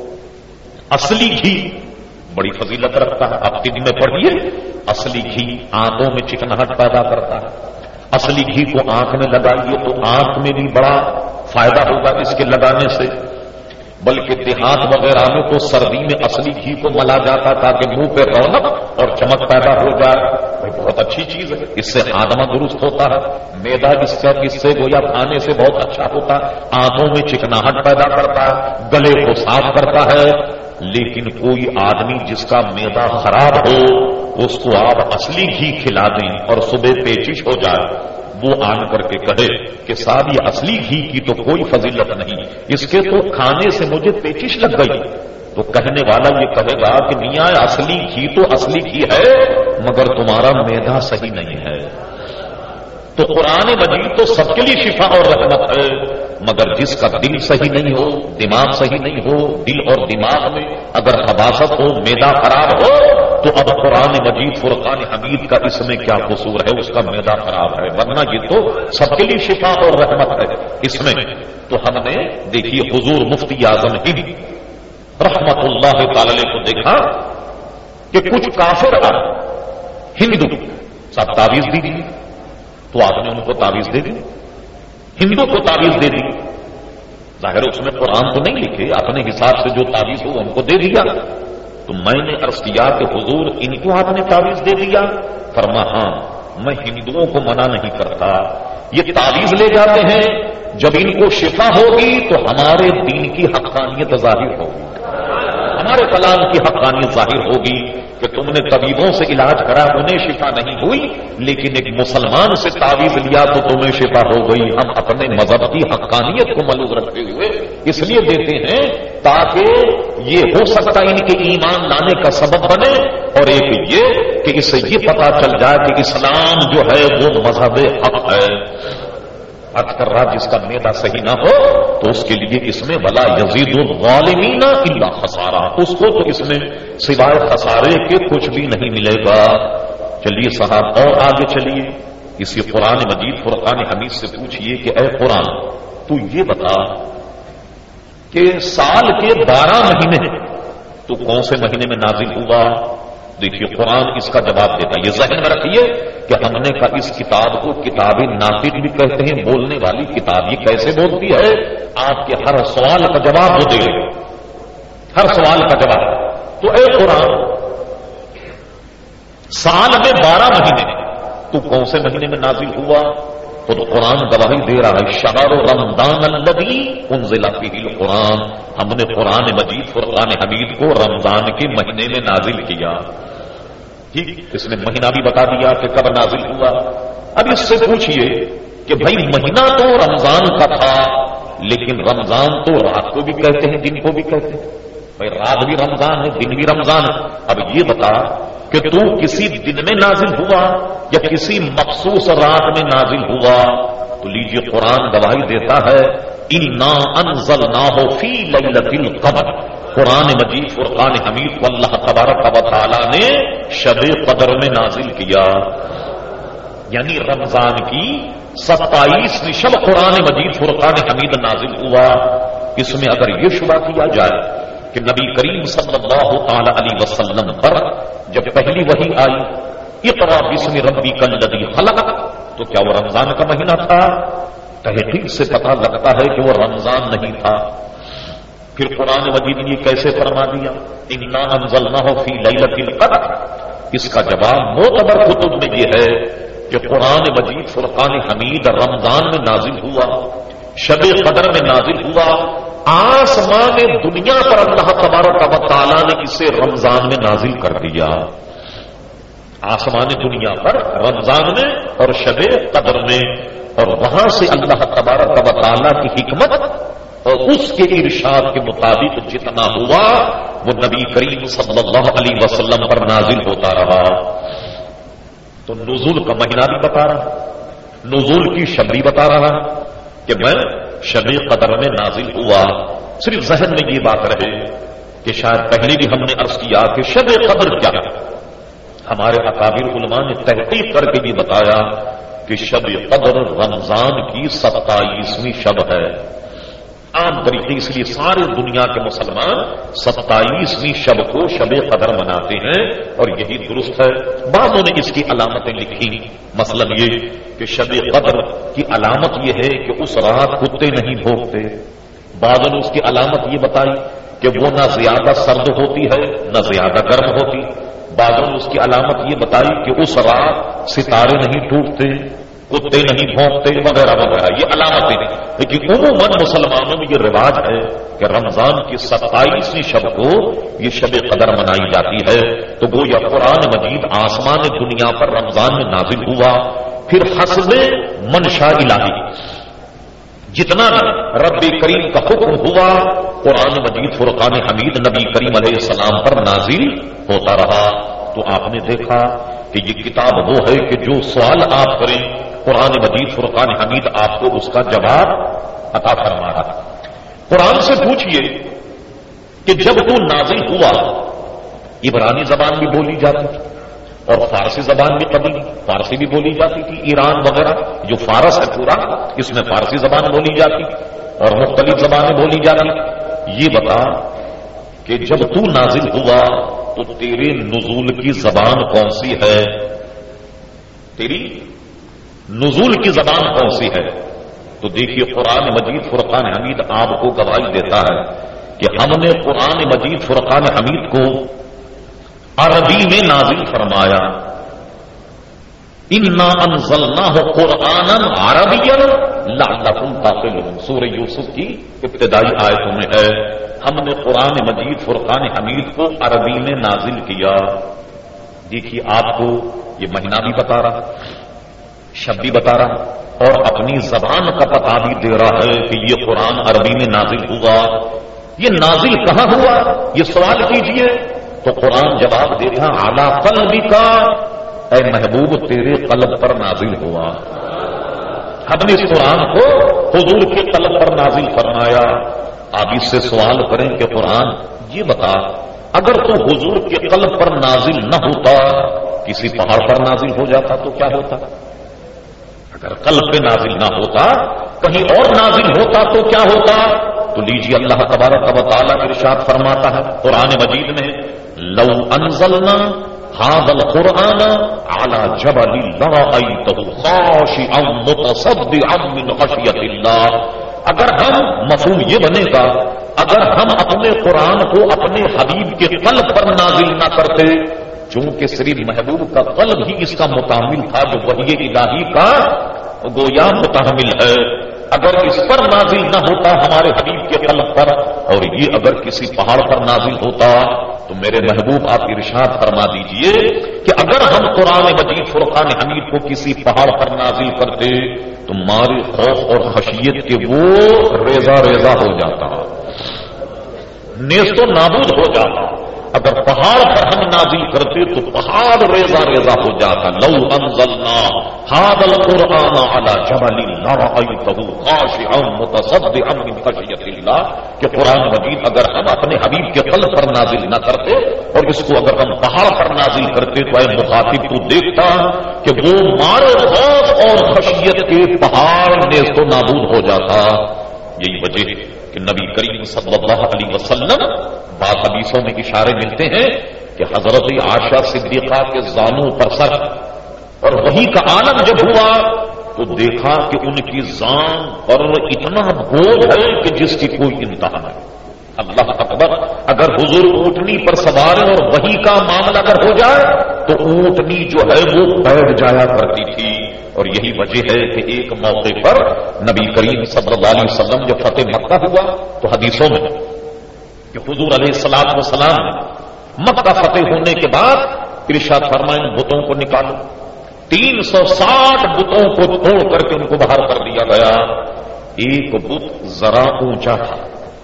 Speaker 1: اصلی گھی بڑی فضیلت رکھتا ہے، آپ دن میں پڑھیے اصلی گھی آنکھوں میں چکناہٹ پیدا کرتا ہے، اصلی گھی کو آنکھ میں لگائیے تو آنکھ میں بھی بڑا فائدہ ہوگا اس کے لگانے سے، بلکہ دیہات وغیرہ میں تو سردی میں اصلی گھی کو ملا جاتا تاکہ منہ پہ رونق اور چمک پیدا ہو جائے، بہت اچھی چیز ہے، اس سے ہاضمہ درست ہوتا ہے، میدا اس کا اس سے گویا کھانے سے بہت اچھا ہوتا ہے، آنکھوں میں چکناہٹ پیدا کرتا ہے، گلے کو صاف کرتا ہے۔ لیکن کوئی آدمی جس کا معدہ خراب ہو اس کو آپ اصلی گھی کھلا دیں اور صبح پیچش ہو جائے، وہ آن کر کے کہے کہ صاحب یہ اصلی گھی کی تو کوئی فضیلت نہیں، اس کے تو کھانے سے مجھے پیچش لگ گئی، تو کہنے والا یہ کہے گا کہ میاں اصلی گھی تو اصلی گھی ہے مگر تمہارا معدہ صحیح نہیں ہے۔ تو قرآن مجید تو سب کے لیے شفا اور رحمت ہے، مگر جس کا دل صحیح نہیں ہو، دماغ صحیح نہیں ہو، دل اور دماغ میں اگر خباثت ہو، معدہ خراب ہو، تو اب قرآن مجید فرقان حمید کا اس میں کیا قصور ہے؟ اس کا معدہ خراب ہے، ورنہ یہ تو سب کے لیے شفا اور رحمت ہے۔ اس میں تو ہم نے دیکھیے حضور مفتی اعظم ہند رحمت اللہ تعالی کو دیکھا کہ کچھ کافر آئے ہندو سب تعویذ دیجیے، تو آپ نے ان کو تعویذ دے دی، ہندو کو تعویذ دے دی، ظاہر اس میں قرآن تو نہیں لکھے، اپنے حساب سے جو تعویذ ہو ان کو دے دیا۔ تو میں نے عرض کیا کہ حضور ان کو آپ نے تعویذ دے دیا؟ فرما ہاں، میں ہندوؤں کو منع نہیں کرتا، یہ تعویذ لے جاتے ہیں، جب ان کو شفا ہوگی تو ہمارے دین کی حقانیت ظاہر ہوگی، ہمارے کلام کی حقانیت ظاہر ہوگی کہ تم نے طبیبوں سے علاج کرا انہیں شفا نہیں ہوئی، لیکن ایک مسلمان سے تعویذ لیا تو تمہیں شفا ہو گئی۔ ہم اپنے مذہب کی حقانیت کو ملوز رکھتے ہوئے اس لیے دیتے ہیں تاکہ یہ ہو سکتا ہے ان کے ایمان لانے کا سبب بنے، اور ایک یہ کہ اس سے یہ پتا چل جائے کہ اسلام جو ہے وہ مذہب حق ہے۔ عرض کر رہا جس کا معدہ صحیح نہ ہو تو اس کے لیے اس میں ولا یزید الظالمین الا خسارا، اس کو تو اس میں سوائے خسارے کے کچھ بھی نہیں ملے گا۔ چلیے صاحب اور آگے چلیے، اسی قرآن مجید فرقان حمید سے پوچھئے کہ اے قرآن تو یہ بتا کہ سال کے بارہ مہینے تو کون سے مہینے میں نازل ہوا؟ دیکھیے قرآن اس کا جواب دیتا ہے. یہ ذہن میں رکھیے کہ ہم نے کہا اس کتاب کو کتاب ناطق بھی کہتے ہیں, بولنے والی کتاب. یہ کیسے بولتی ہے؟ آپ کے ہر سوال کا جواب وہ دے گی, ہر سوال کا جواب. تو اے قرآن, سال میں بارہ مہینے, تو کون سے مہینے میں نازل ہوا؟ تو قرآن گواہی دے رہا ہے شہر رمضان الذی انزل فیہ القرآن, ہم نے قرآن مجید فرقان حمید کو رمضان کے مہینے میں نازل کیا. ٹھیک, اس نے مہینہ بھی بتا دیا کہ کب نازل ہوا. اب اس سے پوچھئے کہ بھائی مہینہ تو رمضان کا تھا, لیکن رمضان تو رات کو بھی کہتے ہیں دن کو بھی کہتے ہیں. بھائی رات بھی رمضان ہے دن بھی رمضان ہے. اب یہ بتا کہ تو کسی دن میں نازل ہوا یا کسی مخصوص رات میں نازل ہوا؟ تو لیجئے قرآن گواہی دیتا ہے انا انزلناہ فی لیلۃ القدر, قرآن مجید فرقان حمید کو اللہ تبارک و تعالی نے شب قدر میں نازل کیا. یعنی رمضان کی ستائیسویں شب قرآن مجید فرقان حمید نازل ہوا. اس میں اگر یہ شبہ کیا جائے کہ نبی کریم صلی اللہ تعالی علیہ وسلم پر جب پہلی وحی آئی اقرا باسم ربک الذی خلق, تو کیا وہ رمضان کا مہینہ تھا؟ تحقیق سے پتہ لگتا ہے کہ وہ رمضان نہیں تھا. پھر قرآن مجید نے کیسے فرما دیا انا انزلناہ فی لیلۃ القدر؟ اس کا جواب معتبر کتب میں یہ ہے کہ قرآن مجید فرقان حمید رمضان میں نازل ہوا, شب قدر میں نازل ہوا. آسمان دنیا پر اللہ تبارک و تعالی نے اسے رمضان میں نازل کر دیا. آسمان دنیا پر رمضان میں اور شب قدر میں, اور وہاں سے اللہ تبارک و تعالی کی حکمت اور اس کے ارشاد کے مطابق جتنا ہوا وہ نبی کریم صلی اللہ علیہ وسلم پر نازل ہوتا رہا. تو نزول کا مہینہ بھی بتا رہا, نزول کی شب بھی بتا رہا کہ میں شب قدر میں نازل ہوا. صرف ذہن میں یہ بات رہے کہ شاید پہلے بھی ہم نے عرض کیا کہ شب قدر کیا ہے. ہمارے اکابر علماء نے تحقیق کر کے بھی بتایا کہ شب قدر رمضان کی ستائیسویں شب ہے. عام طریقے اس لیے سارے دنیا کے مسلمان ستائیسویں شب کو شب قدر مناتے ہیں, اور یہی درست ہے. بعضوں نے اس کی علامتیں لکھی, مثلا یہ کہ شب قدر کی علامت یہ ہے کہ اس رات کتے نہیں بھونکتے. بعضوں نے اس کی علامت یہ بتائی کہ وہ نہ زیادہ سرد ہوتی ہے نہ زیادہ گرم ہوتی. بعضوں نے اس کی علامت یہ بتائی کہ اس رات ستارے نہیں ٹوٹتے, کتے نہیں بھونکتے وغیرہ وغیرہ. یہ علامتیں نہیں, لیکن عموماً مسلمانوں میں یہ رواج ہے کہ رمضان کی ستائیسویں شب کو یہ شب قدر منائی جاتی ہے. تو گویا قرآن مجید آسمان دنیا پر رمضان میں نازل ہوا. پھر حسب منشا الہی جتنا رب کریم کا حکم ہوا قرآن مجید فرقان حمید نبی کریم علیہ السلام پر نازل ہوتا رہا. تو آپ نے دیکھا کہ یہ کتاب وہ ہے کہ جو سوال آپ کریں قرآن مجید فرقان حمید آپ کو اس کا جواب عطا فرما رہا. قرآن سے پوچھئے کہ جب تو نازل ہوا عبرانی زبان بھی بولی جاتی تھی اور فارسی زبان بھی قبل فارسی بھی بولی جاتی تھی. ایران وغیرہ جو فارس ہے پورا اس میں فارسی زبان بولی جاتی اور مختلف زبانیں بولی جاتی. یہ بتا کہ جب تو نازل ہوا تو تیرے نزول کی زبان کون سی ہے؟ تیری نزول کی زبان کون سی ہے؟ تو دیکھیے قرآن مجید فرقان حمید آپ کو گواہی دیتا ہے کہ ہم نے قرآن مجید فرقان حمید کو عربی میں نازل فرمایا. انا انزلناہ قرآنا عربیا لعلکم تعقلون, سورہ یوسف کی ابتدائی آیتوں میں ہے. ہم نے قرآن مجید فرقان حمید کو عربی میں نازل کیا. دیکھیے آپ کو یہ مہینہ بھی بتا رہا, شب بھی بتا رہا, اور اپنی زبان کا پتہ بھی دے رہا ہے کہ یہ قرآن عربی میں نازل ہوا. یہ نازل کہاں ہوا یہ سوال کیجئے تو قرآن جواب دیتا علی قلبک, اے محبوب تیرے قلب پر نازل ہوا. ہم نے اس قرآن کو حضور کے قلب پر نازل فرمایا. آپ اس سے سوال کریں کہ قرآن یہ بتا اگر تو حضور کے قلب پر نازل نہ ہوتا کسی پہاڑ پر نازل ہو جاتا تو کیا ہوتا؟ اگر قلب پہ نازل نہ ہوتا کہیں اور نازل ہوتا تو کیا ہوتا؟ تو لیجیے اللہ تبارک و تعالیٰ ارشاد فرماتا ہے قرآن مجید میں لو انزلنا هذا القرآن على جبل لرأيته خاشعا متصدعا من خشية الله. اگر ہم مفہوم یہ بنے گا، اگر ہم اپنے قرآن کو اپنے حبیب کے قلب پر نازل نہ کرتے، چونکہ صرف محبوب کا قلب ہی اس کا متعامل تھا جو وحی الہی کا گویا متحمل ہے، اگر اس پر نازل نہ ہوتا ہمارے حبیب کے قلب پر، اور یہ اگر کسی پہاڑ پر نازل ہوتا، تو میرے محبوب آپ ارشاد فرما دیجئے کہ اگر ہم قرآن مجید فرقان حمید کو کسی پہاڑ پر نازل کرتے تو مارے خوف اور خشیت کے وہ ریزہ ریزہ ہو جاتا، نیست و نابود ہو جاتا. اگر پہاڑ پر ہم نازل کرتے تو پہاڑ ریزہ ریزہ ہو جاتا. لو انزلنا هذا القرآن على جبل لرأيته خاشعا متصدعا من خشية الله، کہ قرآن مجید اگر ہم اپنے حبیب کے قلب پر نازل نہ کرتے اور اس کو اگر ہم پہاڑ پر نازل کرتے تو اے مخاطب تو دیکھتا کہ وہ مارے خوف اور خشیت کے پہاڑ نیست و نابود ہو جاتا. یہی وجہ ہے کہ نبی کریم صلی اللہ علیہ وسلم بعض حدیثوں میں اشارے ملتے ہیں کہ حضرت عائشہ صدیقہ کے زانوں پر سر اور وہی کا عالم جب ہوا تو دیکھا کہ ان کی زان پر اتنا بوجھ ہے کہ جس کی کوئی انتہا نہیں. اللہ اکبر. اگر حضور اونٹنی پر سوار ہیں اور وہی کا معاملہ اگر ہو جائے تو اونٹنی جو ہے وہ بیٹھ جایا کرتی تھی. اور یہی وجہ ہے کہ ایک موقع پر نبی کریم صلی اللہ علیہ وسلم جب فتح مکہ ہوا تو حدیثوں میں کہ حضور علیہ الصلوۃ والسلام نے مکہ فتح ہونے کے بعد ارشاد فرمائے بتوں کو نکالو. تین سو ساٹھ بتوں کو توڑ کر کے ان کو باہر کر دیا گیا. ایک بت ذرا اونچا تھا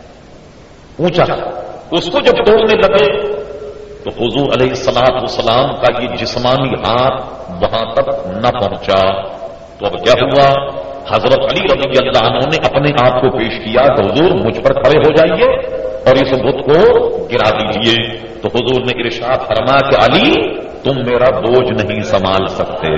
Speaker 1: اونچا تھا اس کو جب توڑنے لگے تو حضور علیہ الصلوۃ والسلام کا یہ جسمانی ہاتھ وہاں تک نہ پہنچا. تو اب کیا ہوا؟ حضرت علی رضی اللہ عنہ نے اپنے آپ کو پیش کیا کہ حضور مجھ پر کھڑے ہو جائیے اور اس بت کو گرا دیجیے. تو حضور نے ارشاد فرمایا کہ علی تم میرا بوجھ نہیں سنبھال سکتے،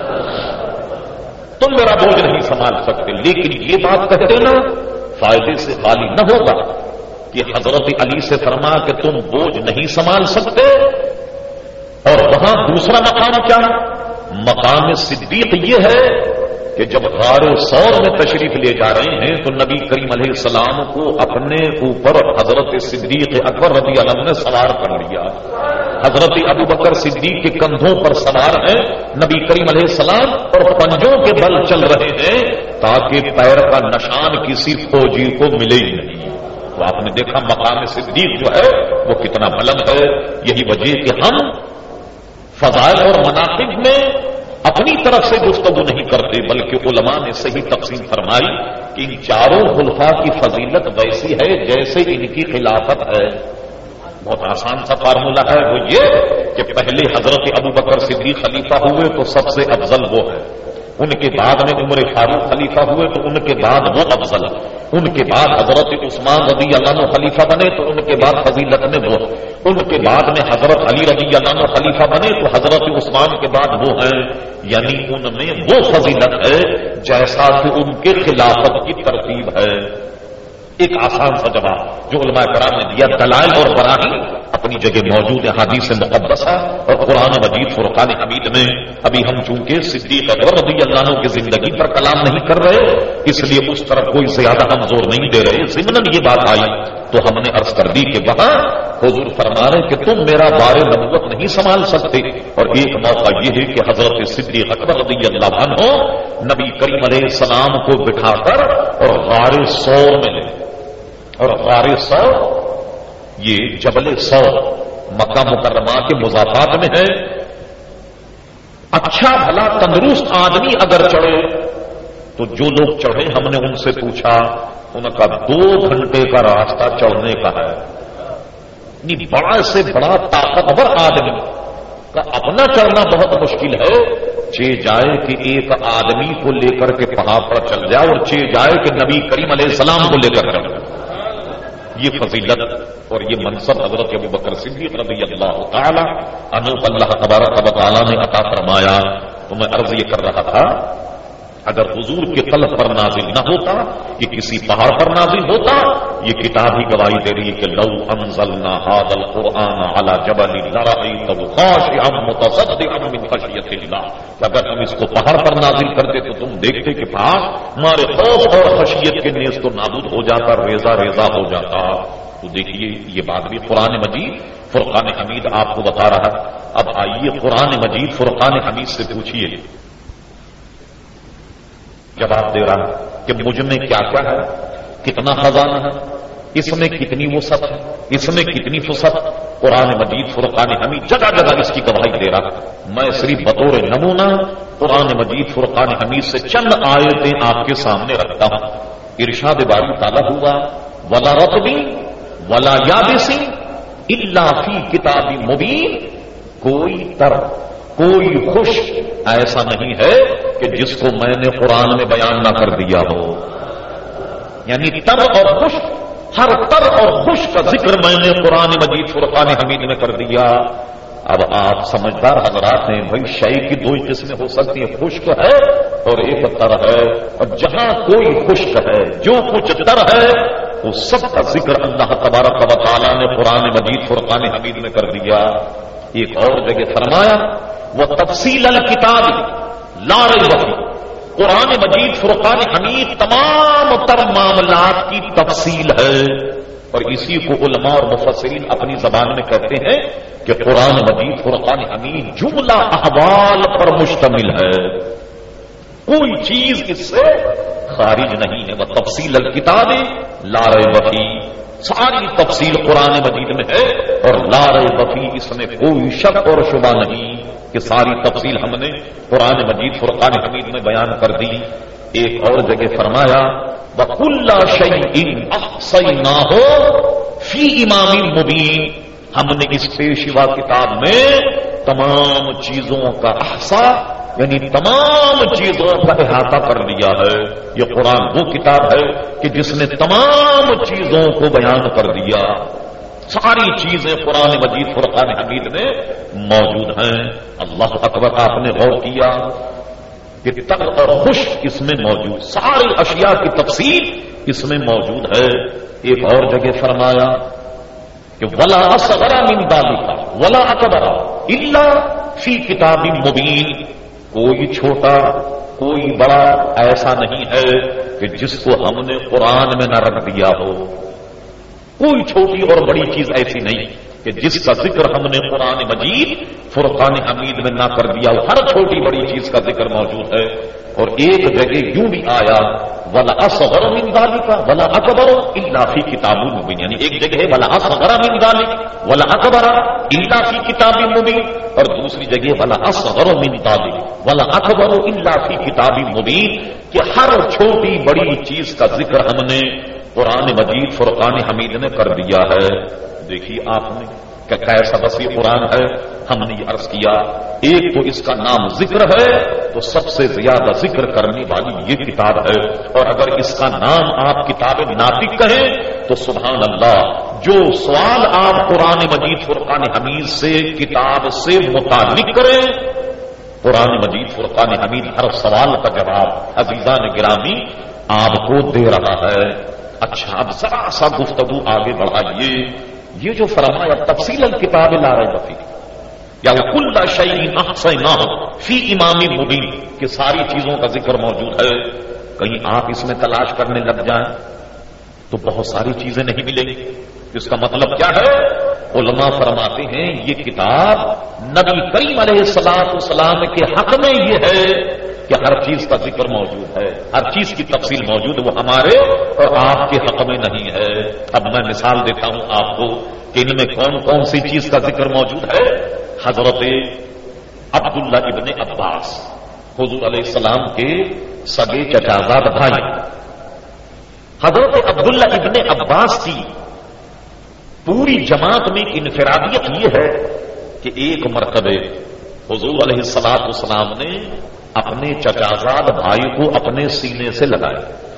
Speaker 1: تم میرا بوجھ نہیں سنبھال سکتے. لیکن یہ بات کہتے نا فائدے سے خالی نہ ہوگا کہ حضرت علی سے فرما کہ تم بوجھ نہیں سنبھال سکتے، اور وہاں دوسرا مقام کیا؟ مقام صدیق یہ ہے کہ جب غار ثور میں تشریف لے جا رہے ہیں تو نبی کریم علیہ السلام کو اپنے اوپر حضرت صدیق اکبر رضی اللہ عنہ نے سوار کر لیا. حضرت ابو بکر صدیق کے کندھوں پر سوار ہیں نبی کریم علیہ السلام اور پنجوں کے بل چل رہے ہیں تاکہ پیر کا نشان کسی فوجی کو ملے ہی نہیں. تو آپ نے دیکھا مقام صدیق جو ہے وہ کتنا بلند ہے. یہی وجہ کہ ہم فضائل اور مناقب میں اپنی طرف سے گفتگو نہیں کرتے بلکہ علماء نے صحیح تقسیم فرمائی کہ ان چاروں خلفاء کی فضیلت ویسی ہے جیسے ان کی خلافت ہے. بہت آسان سا فارمولہ ہے، وہ یہ کہ پہلے حضرت ابو بکر صدیق خلیفہ ہوئے تو سب سے افضل وہ ہے، ان کے بعد میں عمر فاروق خلیفہ ہوئے تو ان کے بعد وہ افضل، ان کے بعد حضرت عثمان رضی اللہ عنہ خلیفہ بنے تو ان کے بعد فضیلت میں وہ، ان کے بعد میں حضرت علی رضی اللہ عنہ خلیفہ بنے تو حضرت عثمان کے بعد وہ ہیں. یعنی ان میں وہ فضیلت ہے جیسا کہ ان کے خلافت کی ترتیب ہے. ایک آسان سا جواب جو علماء کرام نے دیا. دلائل اور براہین اپنی جگہ موجود ہے، حدیث مقدسہ اور قرآن مجید فرقان حمید میں. ابھی ہم چونکہ صدیق اکبر رضی اللہ عنہ کی زندگی پر کلام نہیں کر رہے اس لیے اس طرف کوئی زیادہ ہم زور نہیں دے رہے. ضمناً یہ بات آئی تو ہم نے عرض کر دی کہ وہاں حضور فرما رہے کہ تم میرا بار نبوت نہیں سنبھال سکتے. اور ایک موقع یہ ہے کہ حضرت صدیق اکبر رضی اللہ عنہ نبی کریم علیہ السلام کو بٹھا کر اور غار ثور میں لے، اور غار ثور یہ جبل ثور مکہ مکرمہ کے مضافات میں ہے. اچھا بھلا تندرست آدمی اگر چڑھے تو جو لوگ چڑھے ہم نے ان سے پوچھا، ان کا دو گھنٹے کا راستہ چڑھنے کا ہے. بڑا سے بڑا طاقتور آدمی کا اپنا چڑھنا بہت مشکل ہے. چے جائے کہ ایک آدمی کو لے کر کے پہاڑ پر چل جائے اور چے جائے کہ نبی کریم علیہ السلام کو لے کر چل جائے. یہ فضیلت اور یہ منصب حضرت ابو بکر صدیق رضی اللہ تعالی عنہ اللہ تبارک و تعالی نے عطا فرمایا. تو میں عرض یہ کر رہا تھا اگر حضور کے قلب پر نازل نہ ہوتا، یہ کسی پہاڑ پر نازل ہوتا، یہ کتاب ہی گواہی دے رہی ہے کہ لو انزلنا هذا القرآن على جبل لرأيته خاشعا متصدعا من خشية الله، کہ اگر ہم اس کو پہاڑ پر نازل کرتے تو تم دیکھتے کہ پہاڑ ہمارے خوف اور خشیت کے نیز تو نابود ہو جاتا، ریزہ ریزہ ہو جاتا۔ تو دیکھیے یہ بات بھی قرآن مجید فرقان حمید آپ کو بتا رہا ہے۔ اب آئیے قرآن مجید فرقان حمید سے پوچھیے، جواب دے رہا ہے کہ مجھ میں کیا کیا ہے، کتنا خزانہ ہے، اس میں کتنی وسعت ہے، اس میں کتنی فسعت۔ قرآن مجید فرقان حمید جگہ جگہ اس کی گواہی دے رہا ہے۔ میں صرف بطور نمونہ قرآن مجید فرقان حمید سے چند آیتیں آپ کے سامنے رکھتا ہوں۔ ارشاد باری تعالیٰ ہوا ولا رطب ولا یابس الا فی کتاب مبین، کوئی تر کوئی خشک ایسا نہیں ہے کہ جس کو میں نے قرآن میں بیان نہ کر دیا ہو۔ یعنی تر اور خشک، ہر تر اور خشک کا ذکر میں نے قرآن مجید فرقان حمید میں کر دیا۔ اب آپ سمجھدار حضرات ہیں، بھائی شے کی دو قسمیں ہو سکتی ہیں، خشک ہے اور ایک تر ہے، اور جہاں کوئی خشک ہے، جو کچھ تر ہے، وہ سب کا ذکر اللہ تبارک و تعالیٰ نے قرآن مجید فرقان حمید میں کر دیا۔ ایک اور جگہ فرمایا وہ تفصیل الکتاب لا ریب فیہ، قرآن مجید فرقان حمید تمام تر معاملات کی تفصیل ہے، اور اسی کو علماء اور مفسرین اپنی زبان میں کہتے ہیں کہ قرآن مجید فرقان حمید جملہ احوال پر مشتمل ہے، کوئی چیز اس سے خارج نہیں ہے۔ وہ تفصیل الکتاب لا ریب فیہ، ساری تفصیل قرآن مجید میں ہے، اور لا ریب فیہ اس میں کوئی شک اور شبہ نہیں کہ ساری تفصیل ہم نے قرآن مجید فرقان حمید میں بیان کر دی۔ ایک اور جگہ فرمایا وَكُلَّ شَيْءٍ أَحْصَيْنَاهُ فِي إِمَامٍ مُبِينٍ، ہم نے اس پیشوا کتاب میں تمام چیزوں کا احصا یعنی تمام چیزوں کا احاطہ کر لیا ہے۔ یہ قرآن وہ کتاب ہے کہ جس نے تمام چیزوں کو بیان کر دیا، ساری چیزیں قرآن مجید فرقان حمید میں موجود ہیں۔ اللہ اکبر، آپ نے غور کیا کہ تر اور خشک اس میں موجود، ساری اشیاء کی تفصیل اس میں موجود ہے۔ ایک اور جگہ فرمایا کہ ولا اصغر من ذلک ولا اکبر الا فی کتاب مبین، کوئی چھوٹا کوئی بڑا ایسا نہیں ہے کہ جس کو ہم نے قرآن میں نہ رکھ دیا ہو، کوئی چھوٹی اور بڑی چیز ایسی نہیں کہ جس کا ذکر ہم نے قرآن مجید فرقان حمید میں نہ کر دیا ہو، ہر چھوٹی بڑی چیز کا ذکر موجود ہے۔ اور ایک جگہ یوں بھی آیا ولا اصغر من ذلک ولا اکبر الا فی کتاب مبین، یعنی ایک جگہ ہے ولا اصغر من ذلک ولا اکبر الا فی کتاب مبین، اور دوسری جگہ ولا اصغر من ذلک ولا اکبر الا فی کتاب مبین، کہ ہر چھوٹی بڑی چیز کا ذکر ہم نے قرآن مجید فرقان حمید نے کر دیا ہے۔ دیکھیے آپ نے کہ کیسا وسیع قرآن ہے۔ ہم نے یہ عرض کیا ایک تو اس کا نام ذکر ہے، تو سب سے زیادہ ذکر کرنے والی یہ کتاب ہے، اور اگر اس کا نام آپ کتاب ناطق کہیں تو سبحان اللہ، جو سوال آپ قرآن مجید فرقان حمید سے کتاب سے متعلق کریں، قرآن مجید فرقان حمید ہر سوال کا جواب عزیزان گرامی آپ کو دے رہا ہے۔ اچھا، اب ذرا سا گفتگو آگے بڑھائیے۔ یہ جو فرمایا تفصیل الکتاب لا ریب فیہ یا کل شیء احصیناہ فی امام مبین، کہ ساری چیزوں کا ذکر موجود ہے، کہیں آپ اس میں تلاش کرنے لگ جائیں تو بہت ساری چیزیں نہیں ملیں گی۔ اس کا مطلب کیا ہے؟ علماء فرماتے ہیں یہ کتاب نبی کریم علیہ الصلوۃ والسلام کے حق میں یہ ہے کہ ہر چیز کا ذکر موجود ہے، ہر چیز کی تفصیل موجود ہے، وہ ہمارے اور آپ کے حق میں نہیں ہے۔ اب میں مثال دیتا ہوں آپ کو کہ ان میں کون کون سی چیز کا ذکر موجود ہے۔ حضرت عبداللہ ابن عباس، حضور علیہ السلام کے سگے چچازاد بھائی، حضرت عبداللہ ابن عباس کی پوری جماعت میں انفرادیت یہ ہے کہ ایک مرتبہ حضور علیہ الصلوۃ والسلام نے اپنے چچازاد بھائی کو اپنے سینے سے لگایا،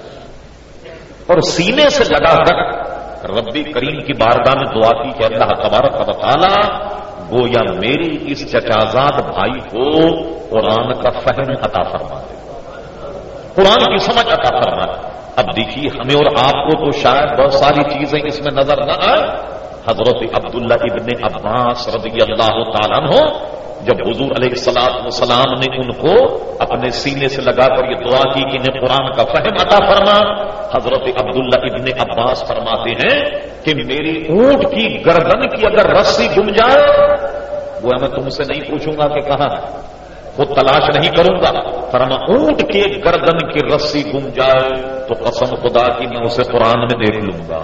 Speaker 1: اور سینے سے لگا کر رب کریم کی بارگاہ میں دعا کی کہ اللہ تبارک و تعالی گویا میری اس چچازاد بھائی کو قرآن کا فہم عطا فرما دے۔ قرآن کی سمجھ عطا فرما۔ اب دیکھیے ہمیں اور آپ کو تو شاید بہت ساری چیزیں اس میں نظر نہ آئے۔ حضرت عبداللہ ابن عباس رضی اللہ تعالیٰ عنہ جب حضور علیہ الصلوۃ والسلام نے ان کو اپنے سینے سے لگا کر یہ دعا کی کہ انہیں قرآن کا فہم عطا فرما، حضرت عبداللہ ابن عباس فرماتے ہیں کہ میری اونٹ کی گردن کی اگر رسی گم جائے، وہ میں تم سے نہیں پوچھوں گا کہ کہاں ہے، وہ تلاش نہیں کروں گا، فرما اونٹ کے گردن کی رسی گم جائے تو قسم خدا کی میں اسے قرآن میں دیکھ لوں گا،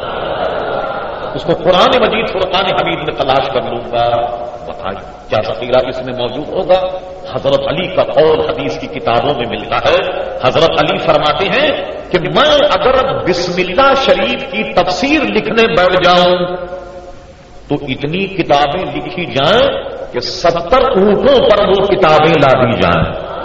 Speaker 1: اس کو قرآن مجید فرقان حمید میں تلاش کر لوں گا۔ بتائیے کیا ذخیرہ اس میں موجود ہوگا؟ حضرت علی کا قول حدیث کی کتابوں میں ملتا ہے۔ حضرت علی فرماتے ہیں کہ میں اگر بسم اللہ شریف کی تفسیر لکھنے بیٹھ جاؤں تو اتنی کتابیں لکھی جائیں کہ ستر اونٹوں پر وہ کتابیں لا دی جائیں۔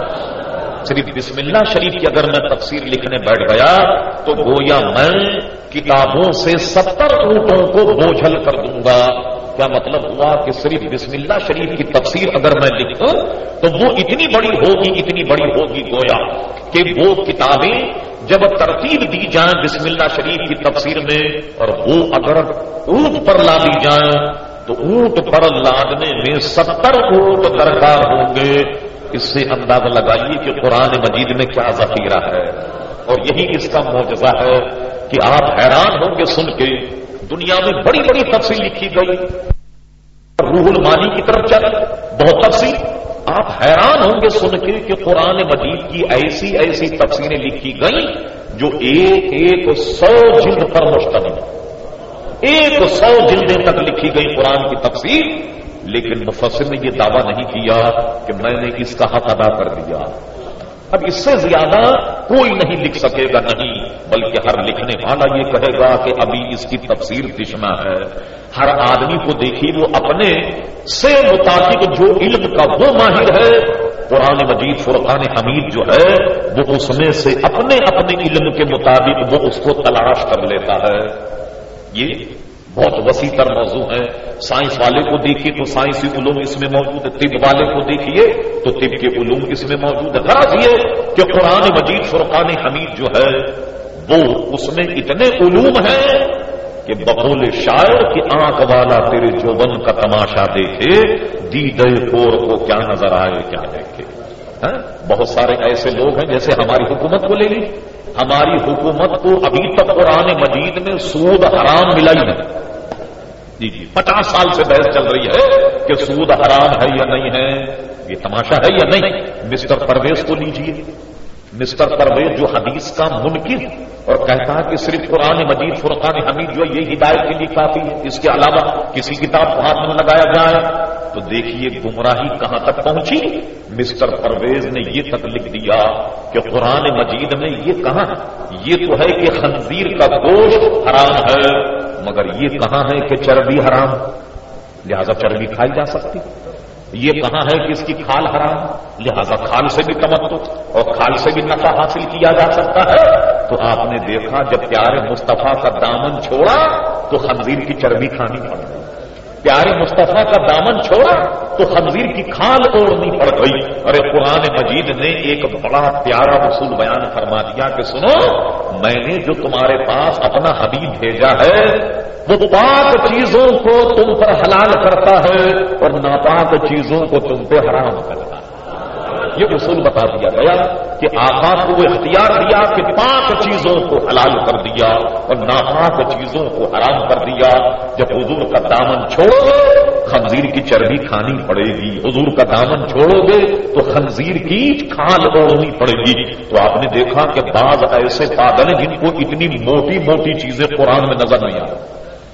Speaker 1: صرف بسم اللہ شریف کی اگر میں تفسیر لکھنے بیٹھ گیا تو گویا میں کتابوں سے ستر اونٹوں کو بوجھل کر دوں گا۔ کیا مطلب ہوا کہ صرف بسم اللہ شریف کی تفسیر اگر میں لکھوں تو وہ اتنی بڑی ہوگی اتنی بڑی ہوگی گویا کہ وہ کتابیں جب ترتیب دی جائیں بسم اللہ شریف کی تفسیر میں اور وہ اگر اونٹ پر لا دی جائیں تو اونٹ پر لادنے میں ستر اونٹ درکار ہوں گے۔ اس سے اندازہ لگائیے کہ قرآن مجید میں کیا ذخیرہ ہے، اور یہی اس کا معجزہ ہے کہ آپ حیران ہوں گے سن کے۔ دنیا میں بڑی بڑی تفسیر لکھی گئی، روح المانی کی طرف چل بہت تفسیر، آپ حیران ہوں گے سن کے کہ قرآن مجید کی ایسی ایسی تفسیریں لکھی گئیں جو ایک ایک سو جلد پر مشتمل، ایک سو جلدیں تک لکھی گئی قرآن کی تفسیر، لیکن مفسر نے یہ دعویٰ نہیں کیا کہ میں نے اس کا حق ادا کر دیا۔ اب اس سے زیادہ کوئی نہیں لکھ سکے گا، نہیں، بلکہ ہر لکھنے والا یہ کہے گا کہ ابھی اس کی تفسیر تشنا ہے۔ ہر آدمی کو دیکھیے وہ اپنے سے مطابق جو علم کا وہ ماہر ہے، قرآن مجید فرقان حمید جو ہے وہ اس میں سے اپنے اپنے علم کے مطابق وہ اس کو تلاش کر لیتا ہے۔ یہ بہت وسیع تر موضوع ہے۔ سائنس والے کو دیکھیے تو سائنسی علوم اس میں موجود ہے، طب والے کو دیکھیے تو طب کے علوم اس میں موجود ہے۔ غرض یہ کہ قرآن مجید فرقان حمید جو ہے وہ اس میں اتنے علوم ہیں کہ بقول شاعر کی آنکھ والا تیرے جوبن کا تماشا دیکھے، دیدے کور کو کیا نظر آئے کیا دیکھے۔ بہت سارے ایسے لوگ ہیں جیسے ہماری حکومت کو لے لی، ہماری حکومت کو ابھی تک قرآن مجید میں سود حرام ملا ہی نہیں۔ جی جی پچاس سال سے بحث چل رہی ہے کہ سود حرام ہے یا نہیں ہے، یہ تماشا ہے یا نہیں۔ مسٹر پرویز کو لیجیے، مسٹر پرویز جو حدیث کا منکر اور کہتا ہے کہ صرف قرآن مجید فرقان حمید جو ہے یہ ہدایت کے لیے کافی ہے، اس کے علاوہ کسی کتاب کو ہاتھ میں لگایا جائے تو دیکھیے گمراہی کہاں تک پہنچی۔ مسٹر پرویز نے یہ تک لکھ دیا کہ قرآن مجید میں یہ کہاں ہے، یہ تو ہے کہ خنزیر کا گوشت حرام ہے، مگر یہ کہاں ہے کہ چربی حرام، لہذا چربی کھائی جا سکتی۔ یہ کہاں ہے کہ اس کی کھال حرام، لہذا کھال سے بھی تمتع اور کھال سے بھی نفع حاصل کیا جا سکتا ہے۔ تو آپ نے دیکھا جب پیارے مصطفیٰ کا دامن چھوڑا تو خنزیر کی چربی کھانی پڑ گئی، پیارے مصطفیٰ کا دامن چھوڑا تو خنزیر کی کھال اوڑھنی پڑ گئی۔ ارے قرآن مجید نے ایک بڑا پیارا اصول بیان فرما دیا کہ سنو، میں نے جو تمہارے پاس اپنا حبیب بھیجا ہے وہ پاک چیزوں کو تم پر حلال کرتا ہے اور ناپاک چیزوں کو تم پہ حرام کرتا ہے۔ یہ اصول بتا دیا گیا کہ آقا کو وہ اختیار دیا کہ پاک چیزوں کو حلال کر دیا اور ناپاک چیزوں کو حرام کر دیا۔ جب حضور کا دامن چھوڑو گے خنزیر کی چربی کھانی پڑے گی، حضور کا دامن چھوڑو گے تو خنزیر کی کھال اوڑھنی پڑے گی۔ تو آپ نے دیکھا کہ بعض ایسے پاگل ہیں جن کو اتنی موٹی موٹی چیزیں قرآن میں نظر نہیں آ رہی،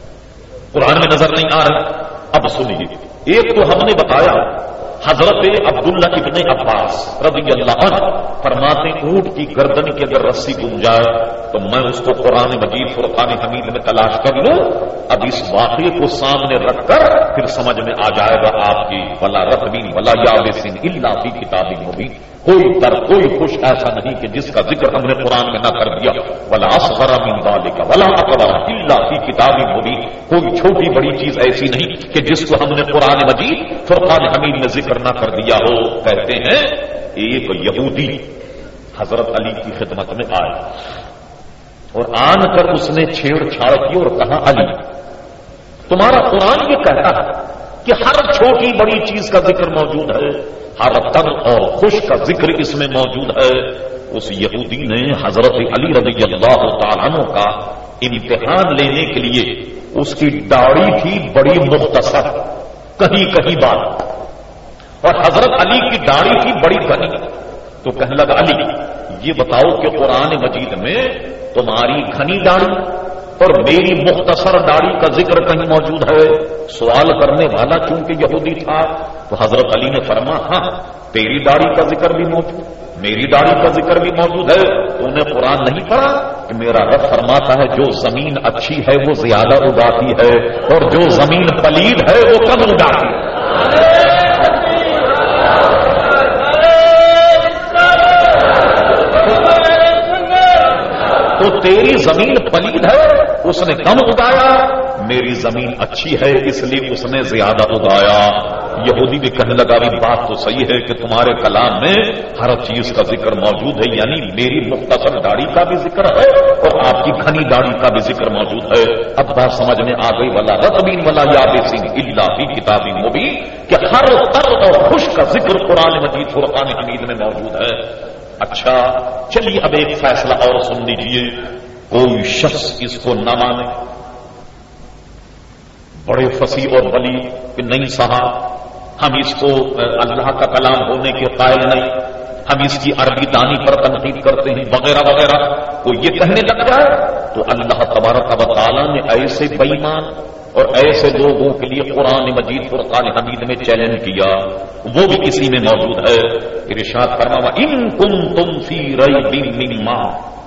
Speaker 1: قرآن میں نظر نہیں آ رہی۔ اب سنیے، ایک تو ہم نے بتایا حضرت عبداللہ ابن عباس رضی اللہ عنہ فرماتے اونٹ کی گردن کی اگر رسی گم جائے تو میں اس کو قرآن مجید فرقان حمید میں تلاش کر لوں۔ اب اس واقعے کو سامنے رکھ کر پھر سمجھ میں آ جائے گا آپ کی ولا رتبین ولا یابس الا فی کتاب مبین، کوئی در کوئی خوش ایسا نہیں کہ جس کا ذکر ہم نے قرآن میں نہ کر دیا، ولا اصغر من ذلک ولا اکبر الا فی کتاب مبین، کوئی چھوٹی بڑی چیز ایسی نہیں کہ جس کو ہم نے قرآن مجید فرقان حمید میں ذکر نہ کر دیا ہو۔ کہتے ہیں ایک یہودی حضرت علی کی خدمت میں آئے اور آن کر اس نے چھیڑ چھاڑ کی اور کہا علی تمہارا قرآن یہ کہتا ہے کہ ہر چھوٹی بڑی چیز کا ذکر موجود ہے، ہر تر اور خوش کا ذکر اس میں موجود ہے۔ اس یہودی نے حضرت علی رضی اللہ تعالیٰ عنہ کا امتحان لینے کے لیے اس کی داڑھی تھی بڑی مختصر، کہیں کہیں بات، اور حضرت علی کی داڑھی تھی بڑی گھنی، تو کہنے لگا علی یہ بتاؤ کہ قرآن مجید میں تمہاری گھنی داڑھی اور میری مختصر داڑھی کا ذکر کہیں موجود ہے؟ سوال کرنے والا چونکہ یہودی تھا تو حضرت علی نے فرمایا ہاں تیری داڑھی کا ذکر بھی موجود، میری داڑھی کا ذکر بھی موجود ہے۔ تو نے قرآن نہیں پڑھا کہ میرا رب فرماتا ہے جو زمین اچھی ہے وہ زیادہ اگاتی ہے اور جو زمین پلید ہے وہ کم اگاتی ہے۔ تو تیری زمین پلید ہے اس نے کم اگایا، میری زمین اچھی ہے اس لیے اس نے زیادہ اگایا۔ یہودی بھی کہنے لگا بھی بات تو صحیح ہے کہ تمہارے کلام میں ہر چیز کا ذکر موجود ہے، یعنی میری مختصر داڑھی کا بھی ذکر ہے اور آپ کی گھنی داڑھی کا بھی ذکر موجود ہے۔ اب بات سمجھ میں آ گئی، ولا رطبین ولا یابسین الا فی کتاب مبین، کہ ہر تر اور خوش کا ذکر قرآن مجید فرقان حمید میں موجود ہے۔ اچھا چلیے اب ایک فیصلہ اور سن لیجیے، کوئی شخص اس کو نہ مانے، بڑے فصیح اور ولی کہ نہیں صاحب ہم اس کو اللہ کا کلام ہونے کے قائل نہیں، ہم اس کی عربی دانی پر تنقید کرتے ہیں وغیرہ وغیرہ، وہ یہ کہنے لگ جائے تو اللہ تبارک و تعالیٰ نے ایسے بے ایمان اور ایسے لوگوں کے لیے قرآن مجید فرقان حمید میں چیلنج کیا، وہ بھی کسی میں موجود ہے۔ ارشاد فرمایا ان کنتم فی ریب مما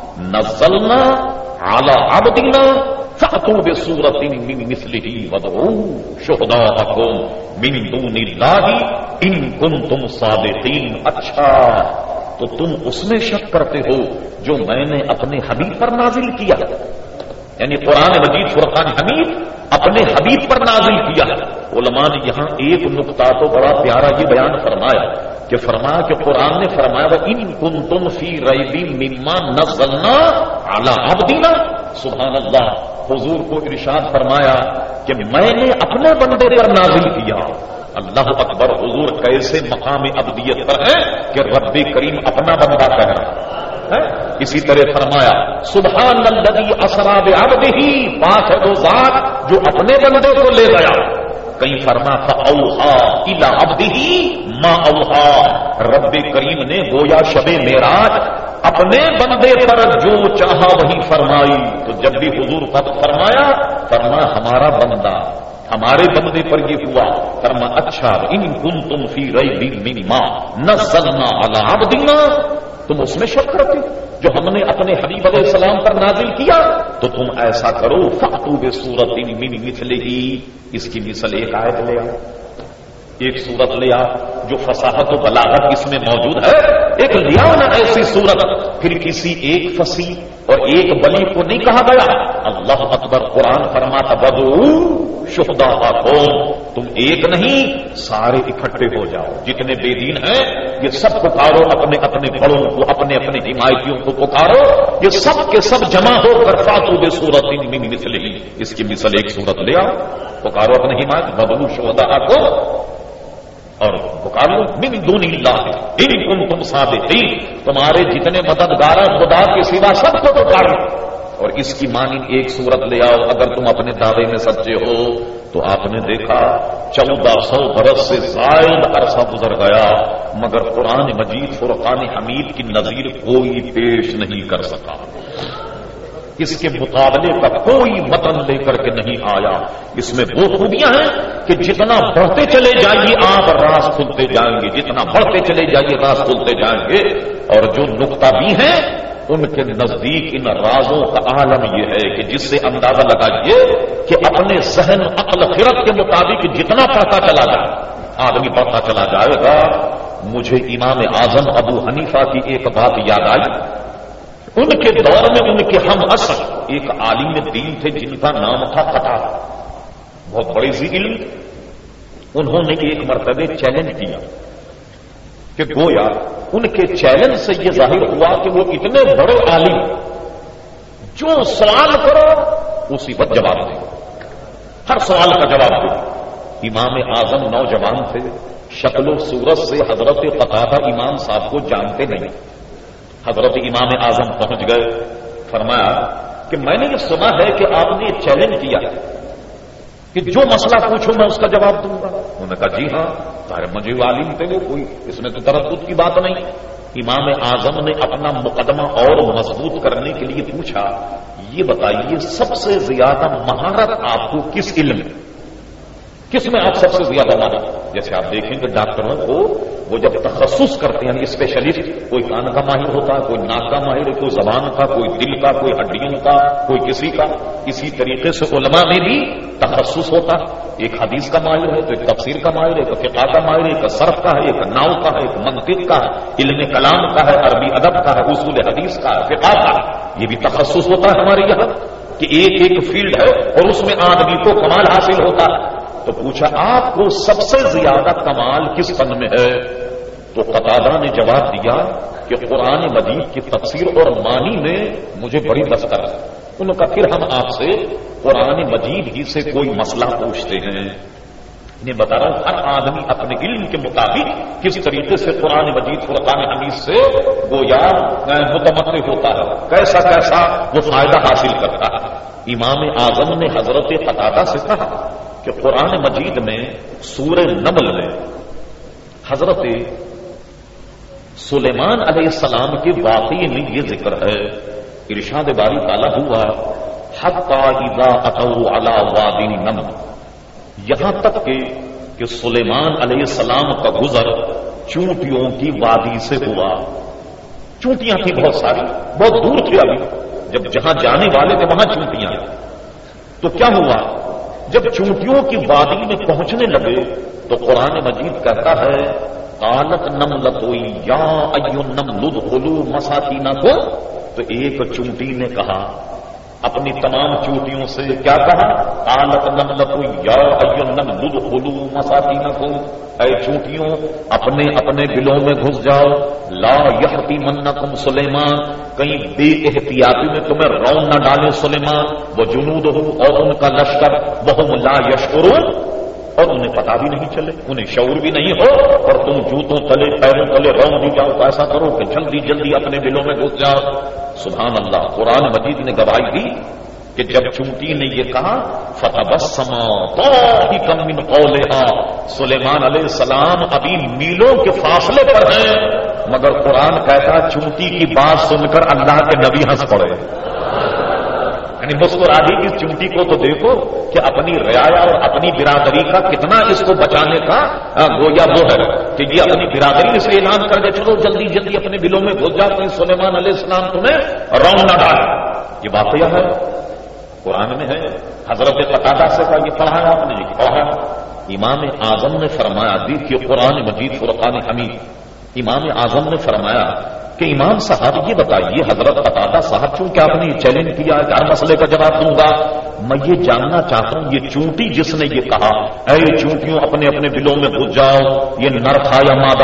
Speaker 1: نزلنا علی عبدنا فأتوا بسورۃ من مثلہ وادعوا شہداءکم من دون اللہ ان کنتم صادقین۔ اچھا تو تم اس میں شک کرتے ہو جو میں نے اپنے حبیب پر نازل کیا، یعنی قرآن مجید فرقان حمید اپنے حبیب پر نازل کیا۔ علماء نے یہاں ایک نقطہ تو بڑا پیارا یہ بیان فرمایا کہ فرمایا کہ قرآن نے فرمایا ان کنتم فی ریب مما نزلنا علی عبدنا، سبحان اللہ، حضور کو ارشاد فرمایا کہ میں نے اپنے بندے پر نازل کیا۔ اللہ اکبر، حضور کیسے مقام عبدیت پر ہے کہ رب کریم اپنا بندہ کہہ رہا ہے۔ اسی طرح فرمایا سبحان الذی اسری بعبدہ، پاک ہے وہ ذات جو اپنے بندے کو لے گیا۔ کہیں فرما فاوحی الی عبدہ ما اوحی، رب کریم نے گویا شب معراج اپنے بندے پر جو چاہا وہی فرمائی۔ تو جب بھی حضور پر فرمایا فرما ہمارا بندہ، ہمارے بندے پر یہ ہوا، فرما اچھا ان کنتم فی ریب مما نزلنا علی عبدنا، تم اس میں شک کرتے جو ہم نے اپنے حبیب علیہ السلام پر نازل کیا، تو تم ایسا کرو فأتوا بسورۃ من مثلہ، اس کی مثل ایک آیت لے آؤ، ایک سورت لے آؤ جو فصاحت و بلاغت اس میں موجود ہے، ایک لیا نہ ایسی سورت۔ پھر کسی ایک فصیح اور ایک ولی کو نہیں کہا گیا، اللہ اکبر، قرآن فرماتا وادعوا شہداءکم، تم ایک نہیں سارے اکٹھے ہو جاؤ، جتنے بے دین ہیں یہ سب پکارو، اپنے اپنے بڑوں کو، اپنے اپنے حمایتیوں کو پکارو، یہ سب کے سب جمع ہو کر فاتوا بسورۃ من مثلہ، اس کی مثل ایک سورت لے آؤ، پکارو اپنے حمایت، وادعوا شہداءکم، اور پکارو من دون اللہ ان کنتم صادقین، تمہارے جتنے مددگار خدا کے سوا سب کو پکارو، اور اس کی معنی ایک صورت لے آؤ اگر تم اپنے دعوے میں سچے ہو۔ تو آپ نے دیکھا چودہ سو برس سے زائد عرصہ گزر گیا مگر قرآن مجید فرقان حمید کی نظیر کوئی پیش نہیں کر سکا، اس کے مقابلے کا کوئی متن لے کر کے نہیں آیا۔ اس میں وہ خوبیاں ہیں کہ جتنا بڑھتے چلے جائیے آپ راز کھلتے جائیں گے، جتنا بڑھتے چلے جائیے راز کھلتے جائیں گے، اور جو نقطہ بھی ہیں ان کے نزدیک ان رازوں کا عالم یہ ہے کہ جس سے اندازہ لگائیے کہ اپنے ذہن عقل خرد کے مطابق جتنا پڑھتا چلا جائے آدمی پڑھتا چلا جائے گا۔ مجھے امام اعظم ابو حنیفہ کی ایک بات یاد آئی، ان کے دور میں ان کے ہم عصر ایک عالم دین تھے جن کا نام تھا قتادہ، بہت بڑے ذی علم، انہوں نے ایک مرتبہ چیلنج کیا کہ گویا ان کے چیلنج سے یہ ظاہر ہوا کہ وہ اتنے بڑے عالم، جو سوال کرو اسی وقت جواب دیں، ہر سوال کا جواب دیں۔ امام اعظم نوجوان تھے، شکل و صورت سے حضرت قتادہ امام صاحب کو جانتے نہیں۔ حضرت امام اعظم پہنچ گئے، فرمایا کہ میں نے یہ سنا ہے کہ آپ نے یہ چیلنج کیا کہ جو مسئلہ پوچھو میں اس کا جواب دوں گا۔ انہوں نے کہا جی ہاں، ظاہر مجھے عالم تھے وہ، کوئی اس میں تو تردد کی بات نہیں۔ امام اعظم نے اپنا مقدمہ اور مضبوط کرنے کے لیے پوچھا، یہ بتائیے سب سے زیادہ مہارت آپ کو کس علم میں، کس میں آپ سب سے زیادہ ماہر؟ جیسے آپ دیکھیں گے ڈاکٹروں کو وہ جب تخصص کرتے ہیں اسپیشلسٹ، کوئی کان کا ماہر ہوتا ہے، کوئی ناک کا ماہر ہے، کوئی زبان کا، کوئی دل کا، کوئی ہڈیوں کا، کوئی کسی کا۔ اسی طریقے سے علماء میں بھی تخصص ہوتا ہے، ایک حدیث کا ماہر ہے، تو ایک تفسیر کا ماہر ہے، ایک فقہ کا ماہر ہے، ایک صرف کا ہے، ایک نحو کا ہے، ایک منطق کا ہے، علم کلام کا ہے، عربی ادب کا ہے، اصول حدیث کا ہے، فقہ کا ہے۔ یہ بھی تخصص ہوتا ہے ہمارے یہاں کہ ایک ایک فیلڈ ہے اور اس میں آدمی کو کمال حاصل ہوتا ہے۔ تو پوچھا آپ کو سب سے زیادہ کمال کس فن میں ہے؟ تو قتادہ نے جواب دیا کہ قرآن مجید کی تفسیر اور معنی میں مجھے بڑی دستر ہے۔ انہوں نے کہا پھر ہم آپ سے قرآن مجید ہی سے کوئی مسئلہ پوچھتے ہیں۔ انہیں بتا رہا ہوں ہر آدمی اپنے علم کے مطابق کس طریقے سے قرآن مجید فرقان حمید سے گویا متمتع ہوتا ہے، کیسا کیسا وہ فائدہ حاصل کرتا ہے۔ امام اعظم نے حضرت قتادہ سے کہا کہ قرآن مجید میں سورہ نمل میں حضرت سلیمان علیہ السلام کے واقعے میں یہ ذکر ہے، ارشاد باری تعالیٰ ہوا حتی اذا اتوا علی وادی النمل، یہاں تک کہ کہ سلیمان علیہ السلام کا گزر چونٹیوں کی وادی سے ہوا۔ چونٹیاں تھیں بہت ساری، بہت دور تھے، ابھی جب جہاں جانے والے تھے وہاں چونٹیاں، تو کیا ہوا جب چونٹیوں کی وادی میں پہنچنے لگے تو قرآن مجید کہتا ہے قالت نملۃ یا ایھا النمل ادخلوا مساکینکم، تو ایک چونٹی نے کہا اپنی تمام چونٹیوں سے، کیا کہا؟ قالت نملۃ یا ایھا النمل ادخلوا مساکینکم، اے چونٹیوں اپنے اپنے بلوں میں گھس جاؤ، لا یحطمنکم سلیمان، کہیں بے احتیاطی میں تمہیں رون نہ ڈالے سلیمان، وہ جنودہ اور ان کا لشکر، وہم لا یشعرون، اور انہیں پتا بھی نہیں چلے، انہیں شعور بھی نہیں ہو، اور تم جوتوں تلے پیروں تلے رون بھی جاؤ، تو ایسا کرو کہ جلدی جلدی اپنے بلوں میں گھس جاؤ۔ سبحان اللہ، قرآن مجید نے گواہی دی کہ جب چونٹی نے یہ کہا فتبسم ضاحکا من قولها، سلیمان علیہ السلام ابھی میلوں کے فاصلے پر ہیں، مگر قرآن کہتا چونٹی کی بات سن کر اللہ کے نبی ہنس پڑے، یعنی مسکرا دی کہ چونٹی کو تو دیکھو کہ اپنی رعایا اور اپنی برادری کا کتنا اس کو بچانے کا گویا وہ ہے کہ یہ اپنی برادری سے اعلان کر دے چلو جلدی جلدی اپنے بلوں میں گھس جاتے ہیں، سلیمان علیہ السلام تمہیں رون نہ ڈالے۔ یہ واقعہ ہے، قرآن میں ہے، حضرت قتادہ سے کا یہ پڑھا ہے آپ نے، یہ پڑھا۔ امام اعظم نے فرمایا، دیکھیے قرآن مجید فرقان حمید، امام اعظم نے فرمایا کہ امام صاحب یہ بتائیے حضرت قتادہ صاحب چونکہ آپ نے یہ چیلنج کیا کہ ہر مسئلے کا جواب دوں گا، میں یہ جاننا چاہتا ہوں یہ چونٹی جس نے یہ کہا اے چونٹیوں اپنے اپنے بلوں میں گھس جاؤ، یہ نر تھا یا مادہ،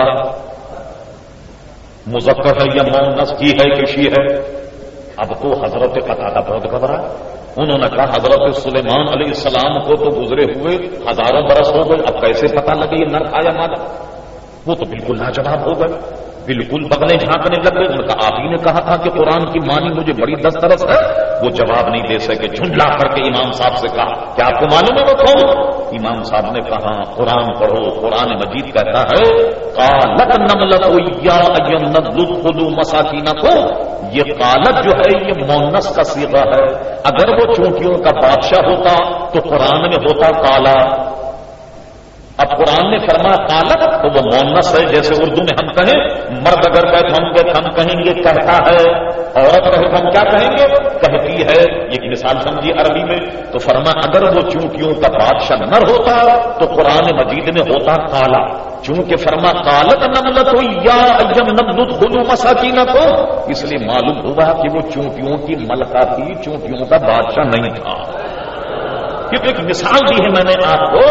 Speaker 1: مذکر ہے یا مؤنث، کی ہے کہ شی ہے؟ اب تو حضرت قتادہ بہت گھبرا، انہوں نے کہا حضرت سلیمان علیہ السلام کو تو گزرے ہوئے ہزاروں برس ہو گئے، اب کیسے پتہ لگے یہ نر تھا یا مادہ؟ وہ تو بالکل لاجواب ہو گئے، بالکل بغلیں جھانکنے لگ گئے۔ ان کا آپ ہی نے کہا تھا کہ قرآن کی معنی مجھے بڑی دسترس ہے، وہ جواب نہیں دے سکے، جھنڈلا کر کے امام صاحب سے کہا کیا آپ کو معلوم ہے وہ کون؟ امام صاحب نے کہا قرآن پڑھو، قرآن مجید کہتا ہے قالت نملۃ یا ایھا النمل ادخلوا مساکینکم، یہ قالت جو ہے یہ مؤنث کا صیغہ ہے، اگر وہ چونٹیوں کا بادشاہ ہوتا تو قرآن میں ہوتا کالا، اب قرآن نے فرمایا قالت تو وہ مؤنث ہے، جیسے اردو میں ہم کہیں مرد اگر کہے ہم گے ہم کہیں گے کہتا ہے، عورت کہے ہم کیا کہیں گے کہتی ہے، یہ مثال سمجھیے عربی میں، تو فرمایا اگر وہ چونٹیوں کا بادشاہ نر ہوتا تو قرآن مجید میں ہوتا کالا، چونکہ فرما قالت نملۃ یا ایھا النمل ادخلوا مساکینکم، اس لیے معلوم ہوا کہ وہ چونٹیوں کی ملکہ تھی، چونٹیوں کا بادشاہ نہیں تھا۔ یہ تو ایک مثال دی ہے میں نے آپ کو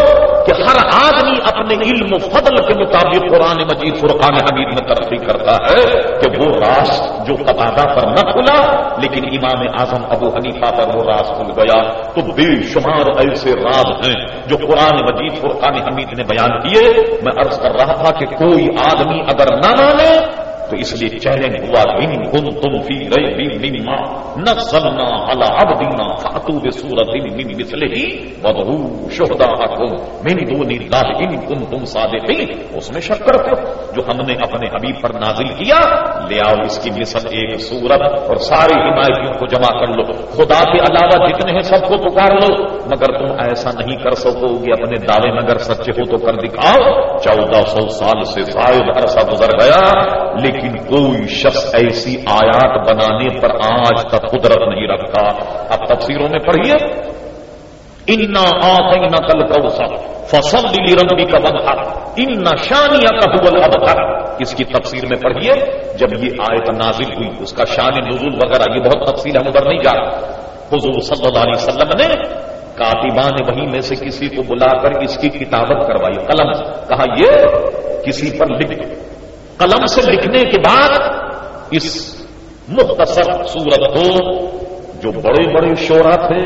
Speaker 1: کہ ہر آدمی اپنے علم و فضل کے مطابق قرآن مجید فرقان حمید میں ترقی کرتا ہے کہ وہ راز جو قتادہ پر نہ کھلا لیکن امام اعظم ابو حنیفہ پر وہ راز کھل گیا. تو بے شمار ایسے راز ہیں جو قرآن مجید فرقان حمید نے بیان کیے. میں عرض کر رہا تھا کہ کوئی آدمی اگر نہ مانے تو اس لیے چیلنج ہوا ان کنتم فی ریب مما نزلنا علی عبدنا فاتوا بسورۃ من مثلہ وادعوا شہداءکم من دون اللہ ان کنتم صادقین. اس میں شک کرتے جو ہم نے اپنے حبیب پر نازل کیا لے آؤ اس کی مثل ایک سورت اور ساری حمایتیوں کو جمع کر لو. خدا کے علاوہ جتنے ہیں سب کو پکار لو مگر تم ایسا نہیں کر سکو گے. اپنے دعوے میں اگر سچے ہو تو کر دکھاؤ. چودہ سو سال سے زائد عرصہ گزر گیا لیکن کوئی شخص ایسی آیات بنانے پر آج تک قدرت نہیں رکھتا. اب تفسیروں میں پڑھیے انا اعطیناک الکوثر فصل لربک وانحر ان شانئک هو الابتر. اس کی تفسیر میں پڑھیے جب یہ آیت نازل ہوئی اس کا شان نزول وغیرہ یہ بہت تفصیل ہم ادھر نہیں جا رہے. حضور صلی اللہ علیہ وسلم نے کاتبان وحی میں سے کسی کو بلا کر اس کی کتابت کروائی. قلم کہا یہ کسی پر لکھ دو. قلم سے لکھنے کے بعد اس مختصر سورت کو جو بڑے بڑے شعراء تھے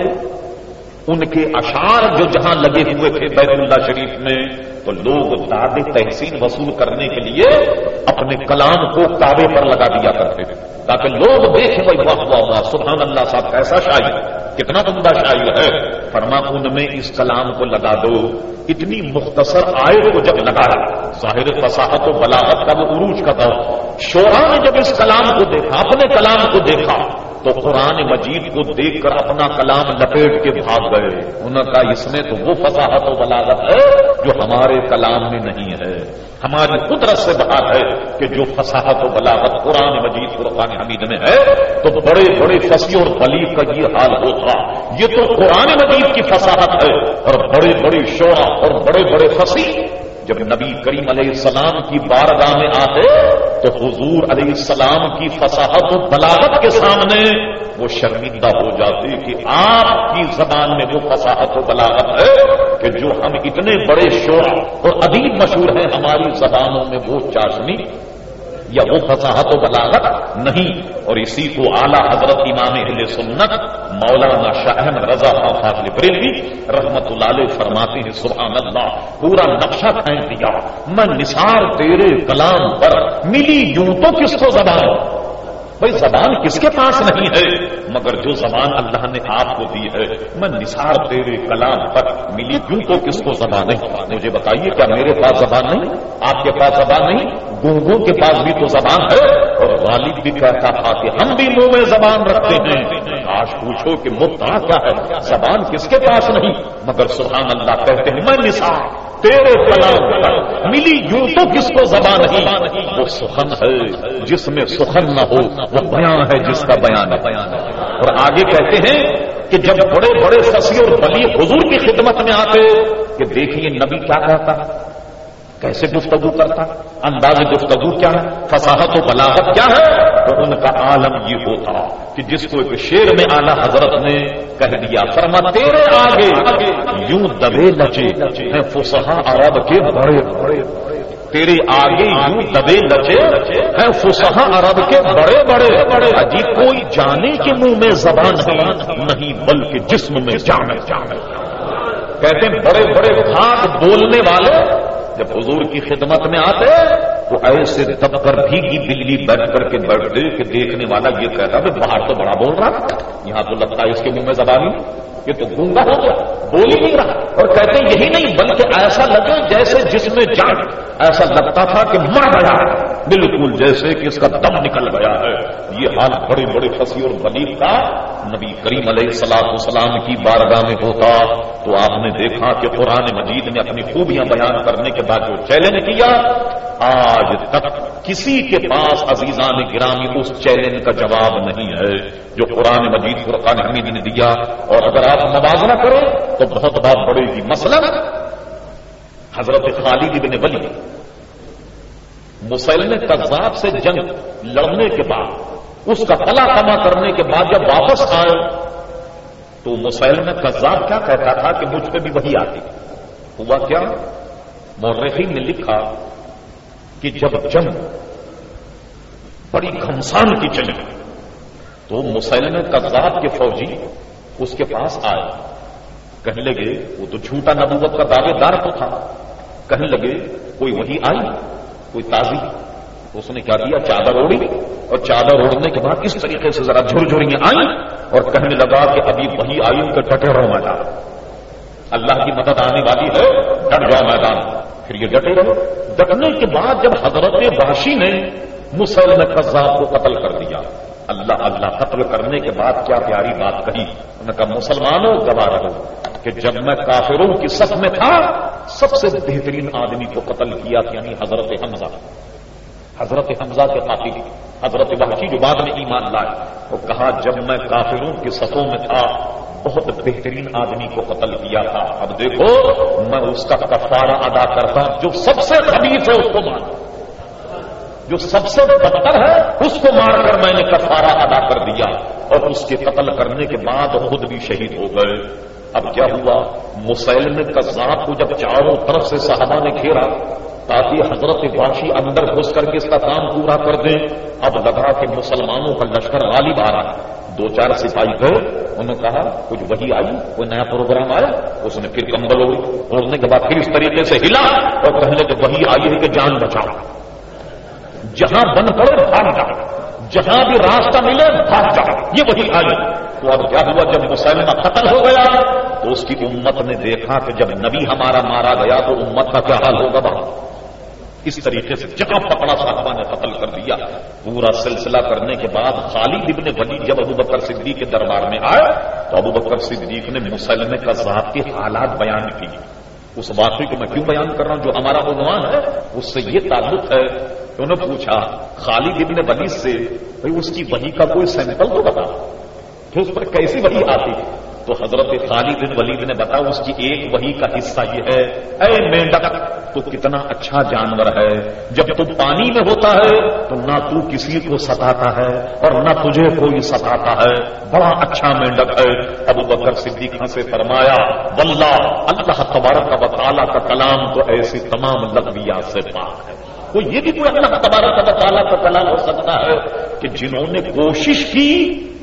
Speaker 1: ان کے اشعار جو جہاں لگے ہوئے تھے بیت اللہ شریف میں تو لوگ داد تحسین وصول کرنے کے لیے اپنے کلام کو کعبے پر لگا دیا کرتے تھے تاکہ لوگ دیکھیں بھائی واہ واہ واہ سبحان اللہ صاحب کیسا شاعر کتنا عمدہ شاعر ہے. فرما ان میں اس کلام کو لگا دو. اتنی مختصر آیت کو جب لگایا ظاہر فصاحت و بلاغت کا وہ عروج کا تھا. شعراء نے جب اس کلام کو دیکھا اپنے کلام کو دیکھا تو قرآن مجید کو دیکھ کر اپنا کلام لپیٹ کے بھاگ گئے. انہوں نے کہا اس میں تو وہ فصاحت و بلاغت ہے جو ہمارے کلام میں نہیں ہے. ہماری قدرت سے بات ہے کہ جو فصاحت و بلاغت قرآن مجید فرقان حمید میں ہے تو بڑے بڑے فصیح اور بلیغ کا یہ حال ہوگا. یہ تو قرآن مجید کی فصاحت ہے اور بڑے بڑے شعراء اور بڑے بڑے فصیح جب نبی کریم علیہ السلام کی بارگاہ میں آتے تو حضور علیہ السلام کی فصاحت و بلاغت کے سامنے وہ شرمندہ ہو جاتے کہ آپ کی زبان میں وہ فصاحت و بلاغت ہے کہ جو ہم اتنے بڑے شعراء اور ادیب مشہور ہیں ہماری زبانوں میں وہ چاشنی یا وہ فصاحت و بلاغت نہیں. اور اسی کو اعلیٰ حضرت امام اہل سنت مولانا شاہ احمد رضا خان فاضل بریلوی رحمت اللہ علیہ فرماتے ہیں سبحان اللہ پورا نقشہ پھینک دیا میں نثار تیرے کلام پر ملی یوں تو کس کو زبان. بھائی زبان کس کے پاس نہیں ہے مگر جو زبان اللہ نے آپ کو دی ہے. میں نثار تیرے کلام پر ملی یوں تو کس کو زبان نہیں. مجھے بتائیے کیا میرے پاس زبان نہیں آپ کے پاس زبان نہیں گونگوں کے پاس بھی تو زبان ہے. اور غالب بھی کہتا تھا کہ ہم بھی منہ میں زبان رکھتے ہیں. آج پوچھو کہ مدعا کیا ہے زبان کس کے پاس نہیں مگر سبحان اللہ کہتے ہیں میں نثار تیرے کلام پر ملی یوں تو کس کو زبان نہیں. وہ سخن ہے جس میں سخن نہ ہو وہ بیان ہے جس کا بیان ہے. اور آگے کہتے ہیں کہ جب بڑے بڑے فصیح اور بلیغ حضور کی خدمت میں آتے کہ دیکھیے نبی کیا کہتا کیسے گفتگو کرتا انداز گفتگو کیا ہے فصاحت و بلاغت کیا ہے. تو ان کا عالم یہ ہوتا کہ جس کو ایک شعر میں اعلیٰ حضرت نے کہہ دیا فرما تیرے آگے یوں دبے لچے ہیں فصحا عرب کے بڑے بڑے. تیرے آگے یوں دبے لچے ہیں فصحا عرب کے بڑے بڑے بڑے. عجیب کوئی جانے کے منہ میں زبان نہیں بلکہ جسم میں جان. کہتے ہیں بڑے بڑے خاک بولنے والے جب حضور کی خدمت میں آتے تو ایسے دب کر بھیگی بجلی بیٹھ کر کے بیٹھتے کہ دیکھنے والا یہ کہتا ہے باہر تو بڑا بول رہا تھا یہاں تو لگتا ہے اس کے منہ میں زبان ہی یہ تو گونگا ہو گیا بول ہی نہیں رہا. اور کہتے ہیں یہی نہیں بلکہ ایسا لگے جیسے جس میں جان ایسا لگتا تھا کہ مر گیا بالکل جیسے کہ اس کا دم نکل گیا ہے. یہ حال بڑے بڑے فصیح اور بلیغ کا نبی کریم علیہ الصلوۃ والسلام کی بارگاہ میں ہوتا. تو آپ نے دیکھا کہ قرآن مجید نے اپنی خوبیاں بیان کرنے کے بعد جو چیلنج کیا آج تک کسی کے پاس عزیزان گرامی اس چیلنج کا جواب نہیں ہے جو قرآن مجید فرقان حمید نے دیا. اور اگر آپ موازنہ کریں تو بہت بات بڑھے گی. مثلا حضرت خالد بن ولید مسیلمہ کذاب سے جنگ لڑنے کے بعد اس کا قلعہ کما کرنے کے بعد جب واپس آئے تو مسیلمہ کذاب کیا کہتا تھا کہ مجھ پہ بھی وہی آتی ہوا کیا؟ مورخین نے لکھا کہ جب جنگ بڑی گھمسان کی چلی تو مسیلمہ کذاب کے فوجی اس کے پاس آئے. کہنے لگے وہ تو جھوٹا نبوت کا دعوے دار تو تھا. کہنے لگے کوئی وحی آئی, کوئی تازی؟ اس نے کیا کیا؟ چادر اوڑی, اور چادر اوڑھنے کے بعد اس طریقے سے ذرا جھرجھریاں آئیں اور کہنے لگا کہ ابھی وحی آئی تو ڈٹے رہو میدان, اللہ کی مدد آنے والی ہے, ڈٹ جاؤ میدان. پھر یہ ڈٹے رہو. ڈٹنے کے بعد جب حضرت وحشی نے مسیلمہ کذاب کو قتل کر دیا, اللہ اللہ قتل کرنے کے بعد کیا پیاری بات کہی. انہوں نے کہا مسلمانوں گواہ رہو کہ جب میں کافروں کی صف میں تھا سب سے بہترین آدمی کو قتل کیا, یعنی حضرت حمزہ. حضرت حمزہ کے قاتل حضرت وحشی جو بعد میں ایمان لائے, وہ کہا جب میں کافروں کی صفوں میں تھا بہت بہترین آدمی کو قتل کیا تھا. اب دیکھو میں اس کا کفارہ ادا کرتا ہوں, جو سب سے خبیث ہے اس کو مار, جو سب سے بدتر ہے اس کو مار کر میں نے کفارہ ادا کر دیا. اور اس کے قتل کرنے کے بعد خود بھی شہید ہو گئے. اب کیا ہوا؟ مسیلمہ کذاب کو جب چاروں طرف سے صحابہ نے گھیرا تاکہ حضرت وحشی اندر گھس کر کے اس کا کام پورا کر دیں, اب لگا کہ مسلمانوں کا لشکر غالب آ رہا ہے. دو چار سپاہی گئے, انہوں نے کہا کچھ وحی آئی, کوئی نیا پروگرام آیا؟ اس نے پھر کمبل اوڑی, اوڑھنے کے بعد پھر اس طریقے سے ہلا اور کہنے کہ وحی آئی ہے کہ جان بچاؤ, جہاں بن پڑے بھاگ جاؤ, جہاں بھی راستہ ملے بھاگ جاؤ, یہ وحی آئی. تو اب کیا ہوا؟ جب مسلمہ قتل ہو گیا تو اس کی امت نے دیکھا کہ جب نبی ہمارا مارا گیا تو امت کا کیا حال ہوگا وہاں. اس طریقے سے جگہ پکڑا صحابہ نے قتل کر دیا. پورا سلسلہ کرنے کے بعد خالد ابن ولید جب ابو بکر صدیق کے دربار میں آئے تو ابو بکر صدیق نے مسلمہ کذاب کے حالات بیان کی. اس واقعے کو میں کیوں بیان کر رہا ہوں؟ جو ہمارا عنوان ہے اس سے یہ تعلق ہے. انہوں نے پوچھا خالد ابن ولید سے, بھائی اس کی وحی کا کوئی سیمپل تو بتا کہ اس پر کیسی وحی آتی. تو حضرت خالد بن ولید نے بتایا اس کی ایک وحی کا حصہ یہ ہے, اے مینڈک تو کتنا اچھا جانور ہے, جب تو پانی میں ہوتا ہے تو نہ تو کسی کو ستاتا ہے اور نہ تجھے کوئی ستاتا ہے, بڑا اچھا مینڈک ہے. ابو بکر صدیق سے فرمایا واللہ اللہ تبارک و تعالی کا کلام تو ایسی تمام لغویات سے پاک ہے. تو یہ بھی کوئی اللہ تبارک و تعالی کا کلام ہو سکتا ہے کہ جنہوں نے کوشش کی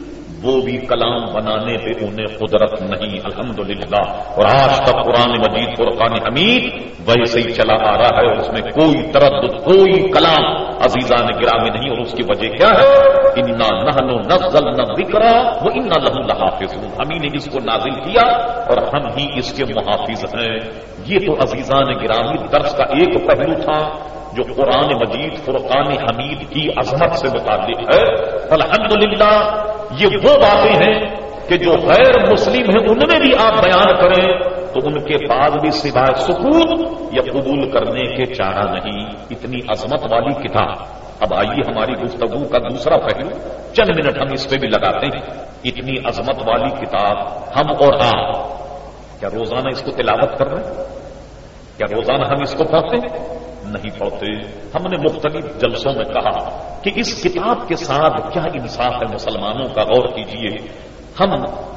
Speaker 1: وہ بھی کلام بنانے پہ انہیں قدرت نہیں, الحمدللہ. اور آج تک قرآن مجید فرقان حمید ویسے ہی چلا آ رہا ہے, اس میں کوئی تردد, کوئی کلام عزیزان گرامی نہیں. اور اس کی وجہ کیا ہے؟ انا نحن نزلنا الذکر وانا له لحافظون, ہم ہی نے اس کو نازل کیا اور ہم ہی اس کے محافظ ہیں. یہ تو عزیزان گرامی درس کا ایک پہلو تھا جو قرآن مجید فرقان حمید کی عظمت سے متعلق ہے. الحمدللہ یہ وہ باتیں ہیں کہ جو غیر مسلم ہیں ان میں بھی آپ بیان کریں تو ان کے پاس بھی سوائے سکوت یا قبول کرنے کے چارہ نہیں. اتنی عظمت والی کتاب. اب آئیے ہماری گفتگو کا دوسرا پہلو, چند منٹ ہم اس پہ بھی لگاتے ہیں. اتنی عظمت والی کتاب ہم اور آپ کیا روزانہ اس کو تلاوت کر رہے ہیں؟ کیا روزانہ ہم اس کو پڑھتے ہیں؟ نہیں پڑھتے. ہم نے مختلف جلسوں میں کہا کہ اس کتاب کے ساتھ کیا انصاف ہے مسلمانوں کا, غور کیجئے. ہم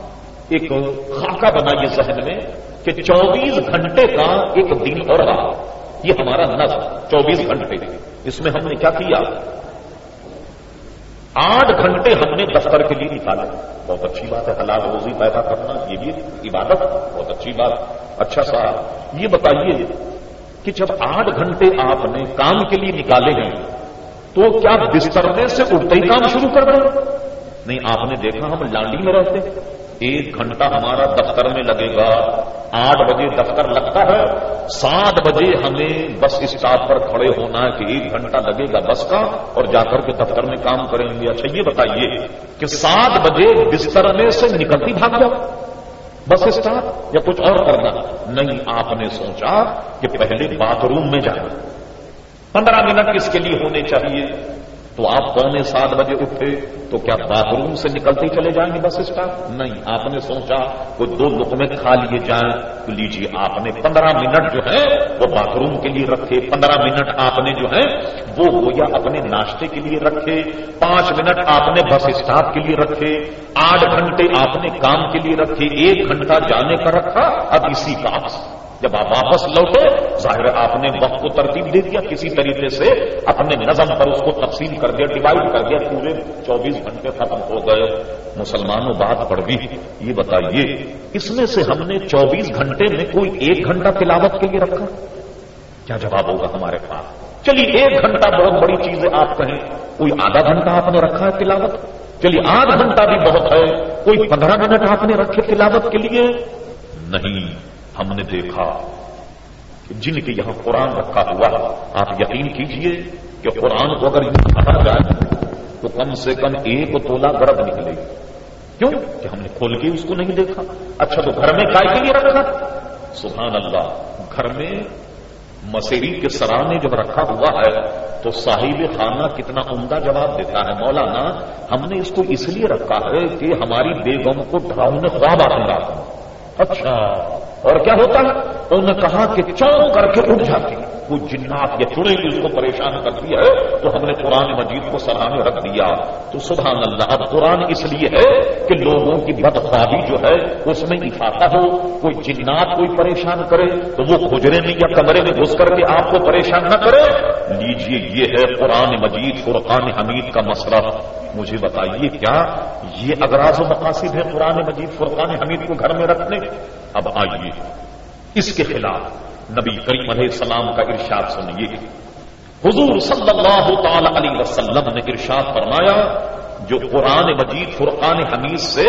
Speaker 1: ایک خاکہ بنائیے ذہن میں کہ چوبیس گھنٹے کا ایک دن اور رہا, یہ ہمارا نظم چوبیس گھنٹے. اس میں ہم نے کیا کیا؟ آٹھ گھنٹے ہم نے دفتر کے لیے نکالے. بہت اچھی بات ہے, حلال روزی پیدا کرنا یہ بھی عبادت, بہت اچھی بات. اچھا صاحب یہ بتائیے کہ جب آٹھ گھنٹے آپ نے کام کے لیے نکالے ہیں تو کیا بستر میں سے اٹھتے ہی کام شروع کر رہے ہیں؟ نہیں. آپ نے دیکھا ہم لانڈی میں رہتے, ایک گھنٹہ ہمارا دفتر میں لگے گا. آٹھ بجے دفتر لگتا ہے, سات بجے ہمیں بس اسٹاپ پر کھڑے ہونا ہے کہ ایک گھنٹہ لگے گا بس کا اور جا کر کے دفتر میں کام کریں گے. اچھا یہ بتائیے کہ سات بجے بستر میں سے نکلتی بھاگ جاؤ بس اسٹاپ یا کچھ اور کرنا نہیں. آپ نے سوچا کہ پہلے باتھ روم میں جانا, پندرہ منٹ اس کے لیے ہونے چاہیے. تو آپ پونے سات بجے اٹھے تو کیا باتھ روم سے نکلتے ہی چلے جائیں گے بس اسٹاپ؟ نہیں. آپ نے سوچا کوئی دو لقمے کھا لیے جائیں تو لیجیے. آپ نے پندرہ منٹ جو ہے وہ باتھ روم کے لیے رکھے, پندرہ منٹ آپ نے جو ہے وہ گویا اپنے ناشتے کے لیے رکھے, پانچ منٹ آپ نے بس اسٹاپ کے لیے رکھے, آٹھ گھنٹے آپ نے کام کے لیے رکھے, ایک گھنٹہ جانے کا رکھا. اب اسی کا جب آپ واپس لوٹے ظاہر آپ نے وقت کو ترتیب دے دیا، کسی طریقے سے اپنے نظم پر اس کو تقسیم کر دیا، ڈیوائڈ کر دیا، پورے چوبیس گھنٹے ختم ہو گئے۔ مسلمانوں بات پڑ گئی، یہ بتائیے اس میں سے ہم نے چوبیس گھنٹے میں کوئی ایک گھنٹہ تلاوت کے لیے رکھا؟ کیا جواب ہوگا ہمارے پاس؟ چلیے ایک گھنٹہ بہت بڑی چیز ہے آپ کہیں، کوئی آدھا گھنٹہ آپ نے رکھا ہے تلاوت؟ چلیے آدھا گھنٹہ بھی بہت ہے، کوئی پندرہ منٹ آپ نے رکھے تلاوت کے لیے؟ نہیں، ہم نے دیکھا کہ جن کے یہاں قرآن رکھا ہوا، آپ یقین کیجئے کہ قرآن کو اگر یوں کہا جائے تو کم سے کم ایک تولا گرد نکلے گی۔ کیوں کہ ہم نے کھول کے اس کو نہیں دیکھا۔ اچھا تو گھر میں کائے کے لیے رکھا؟ سبحان اللہ، گھر میں مسیری کے سرانے جب رکھا ہوا ہے تو صاحب خانہ کتنا عمدہ جواب دیتا ہے، مولانا ہم نے اس کو اس لیے رکھا ہے کہ ہماری بیگم کو ڈراؤنے خواب آتے رہا۔ اچھا اور کیا ہوتا ہے؟ انہوں نے کہا کہ چونک کر کے اٹھ جاتی، کوئی جنات یا چڑیل اس کو پریشان کرتی ہے تو ہم نے قرآن مجید کو سرانے رکھ دیا۔ تو سبحان اللہ، اب قرآن اس لیے ہے کہ لوگوں کی بدخواہی جو ہے اس میں افاقہ ہو، کوئی جنات کوئی پریشان کرے تو وہ حجرے میں یا کمرے میں گھس کر کے آپ کو پریشان نہ کرے۔ لیجئے یہ ہے قرآن مجید فرقان حمید کا مصرف۔ مجھے بتائیے کیا یہ اغراض و مقاصد ہے قرآن مجید فرقان حمید کو گھر میں رکھنے؟ اب آئیے اس کے خلاف نبی کریم علیہ السلام کا ارشاد سنیے۔ حضور صلی اللہ تعالی علیہ وسلم نے ارشاد فرمایا، جو قرآن مجید فرقان حمید سے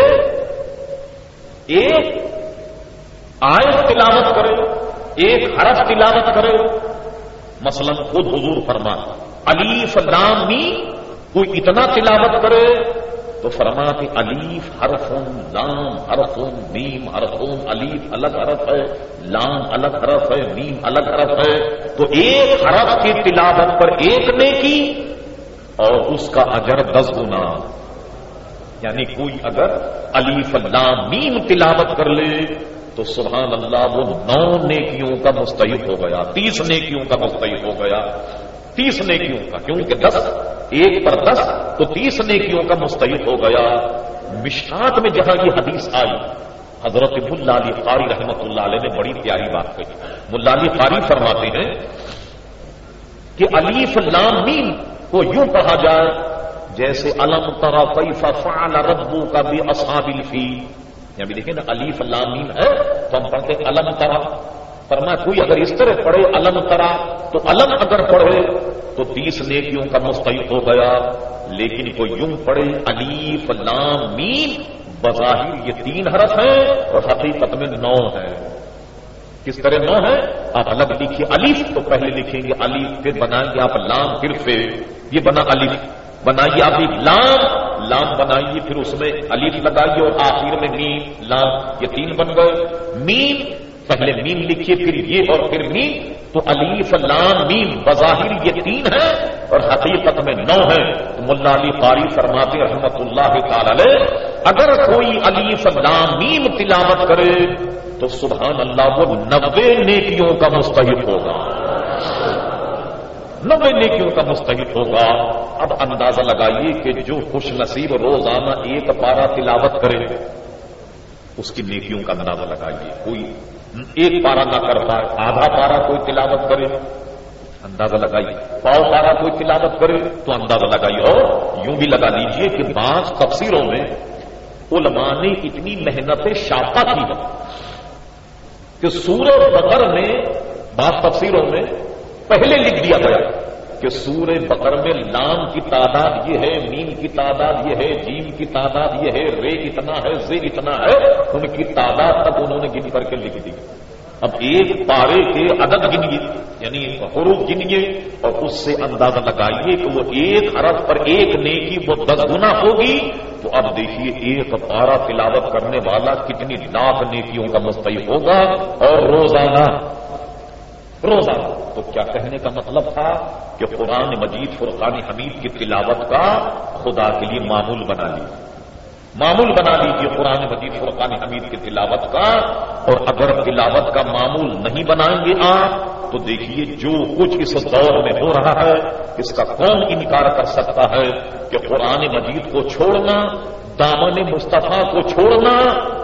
Speaker 1: ایک آیت تلاوت کرے، ایک حرف تلاوت کرے، مثلا خود حضور فرمایا الف لام میم، کوئی اتنا تلاوت کرے تو فرماتے الف حرف لام حرف میم حرف، الف الگ حرف ہے، لام الگ حرف ہے، میم الگ حرف ہے، تو ایک حرف کی تلاوت پر ایک نیکی اور اس کا اجر دس گنا۔ یعنی کوئی اگر الف لام میم تلاوت کر لے تو سبحان اللہ وہ نو نیکیوں کا مستحق ہو گیا، تیس نیکیوں کا مستحق ہو گیا، تیس نیکیوں کا، کیونکہ دس ایک پر دس تو تیس نیکیوں کا مستحق ہو گیا۔ مشکات میں جہاں یہ حدیث آئی، حضرت ملا علی قاری رحمۃ اللہ علیہ نے بڑی پیاری بات کہی۔ ملا علی قاری فرماتے ہیں کہ الف لام میم کو یوں پڑھا جائے جیسے الم تری کیف فعل ربک باصحاب الفیل۔ یہاں بھی دیکھیں نا الف لام میم ہے تو ہم پڑھتے الم تری، فرمایا کوئی اگر اس طرح پڑھے الم تری تو الم اگر پڑھے تو تیس نیکیوں کا مستحق ہو گیا، لیکن کوئی یوں پڑھے الف لام میم، بظاہر یہ تین حرف ہیں اور حقیقت میں نو ہیں۔ کس طرح نو ہے؟ آپ الگ لکھیے الف تو پہلے لکھیں گے الف، پھر بنائیں گے آپ لام، پھر پھر یہ بنا الف، بنائیے آپ لام، لام بنائیے پھر اس میں الف لگائیے اور آخر میں میم لام، یہ تین بن گئے۔ میم پہلے میم لکھیے پھر یہ اور پھر میم، تو الف لام میم بظاہر یہ تین ہے اور حقیقت میں نو ہے۔ تو ملا علی قاری فرماتے رحمت اللہ تعالی علیہ اگر کوئی الف لام میم تلاوت کرے تو سبحان اللہ وہ نبے نیکیوں کا مستحق ہوگا، نبے نیکیوں کا مستحق ہوگا۔ اب اندازہ لگائیے کہ جو خوش نصیب روزانہ ایک پارہ تلاوت کرے اس کی نیکیوں کا اندازہ لگائیے۔ کوئی ایک پارہ نہ کر پائے، آدھا پارہ کوئی تلاوت کرے اندازہ لگائیے، پاؤ پارہ کوئی تلاوت کرے تو اندازہ لگائیے، اور یوں بھی لگا لیجئے کہ بعض تفسیروں میں علماء نے اتنی محنت شاقہ کی ہے کہ سورہ بقرہ میں بعض تفسیروں میں پہلے لکھ دیا گیا کہ سورہ بقرہ میں لام کی تعداد یہ ہے، میم کی تعداد یہ ہے، جیم کی تعداد یہ ہے، رے اتنا ہے، زے اتنا ہے، ان کی تعداد تک انہوں نے گن کر کے لکھ دی۔ اب ایک پارے کے عدد گنیے، یعنی حروف گنیے اور اس سے اندازہ لگائیے کہ وہ ایک حرف پر ایک نیکی وہ دس گنا ہوگی، تو اب دیکھیے ایک پارہ تلاوت کرنے والا کتنی لاکھ نیکیوں کا مستحق ہوگا، اور روزانہ روزانہ۔ تو کیا کہنے کا مطلب تھا کہ قرآن مجید فرقان حمید کی تلاوت کا خدا کے لیے معمول بنا لیجیے، معمول بنا لیجیے قرآن مجید فرقان حمید کی تلاوت کا۔ اور اگر تلاوت کا معمول نہیں بنائیں گے آپ تو دیکھیے جو کچھ اس دور میں ہو رہا ہے اس کا کون انکار کر سکتا ہے کہ قرآن مجید کو چھوڑنا، دامن مصطفیٰ کو چھوڑنا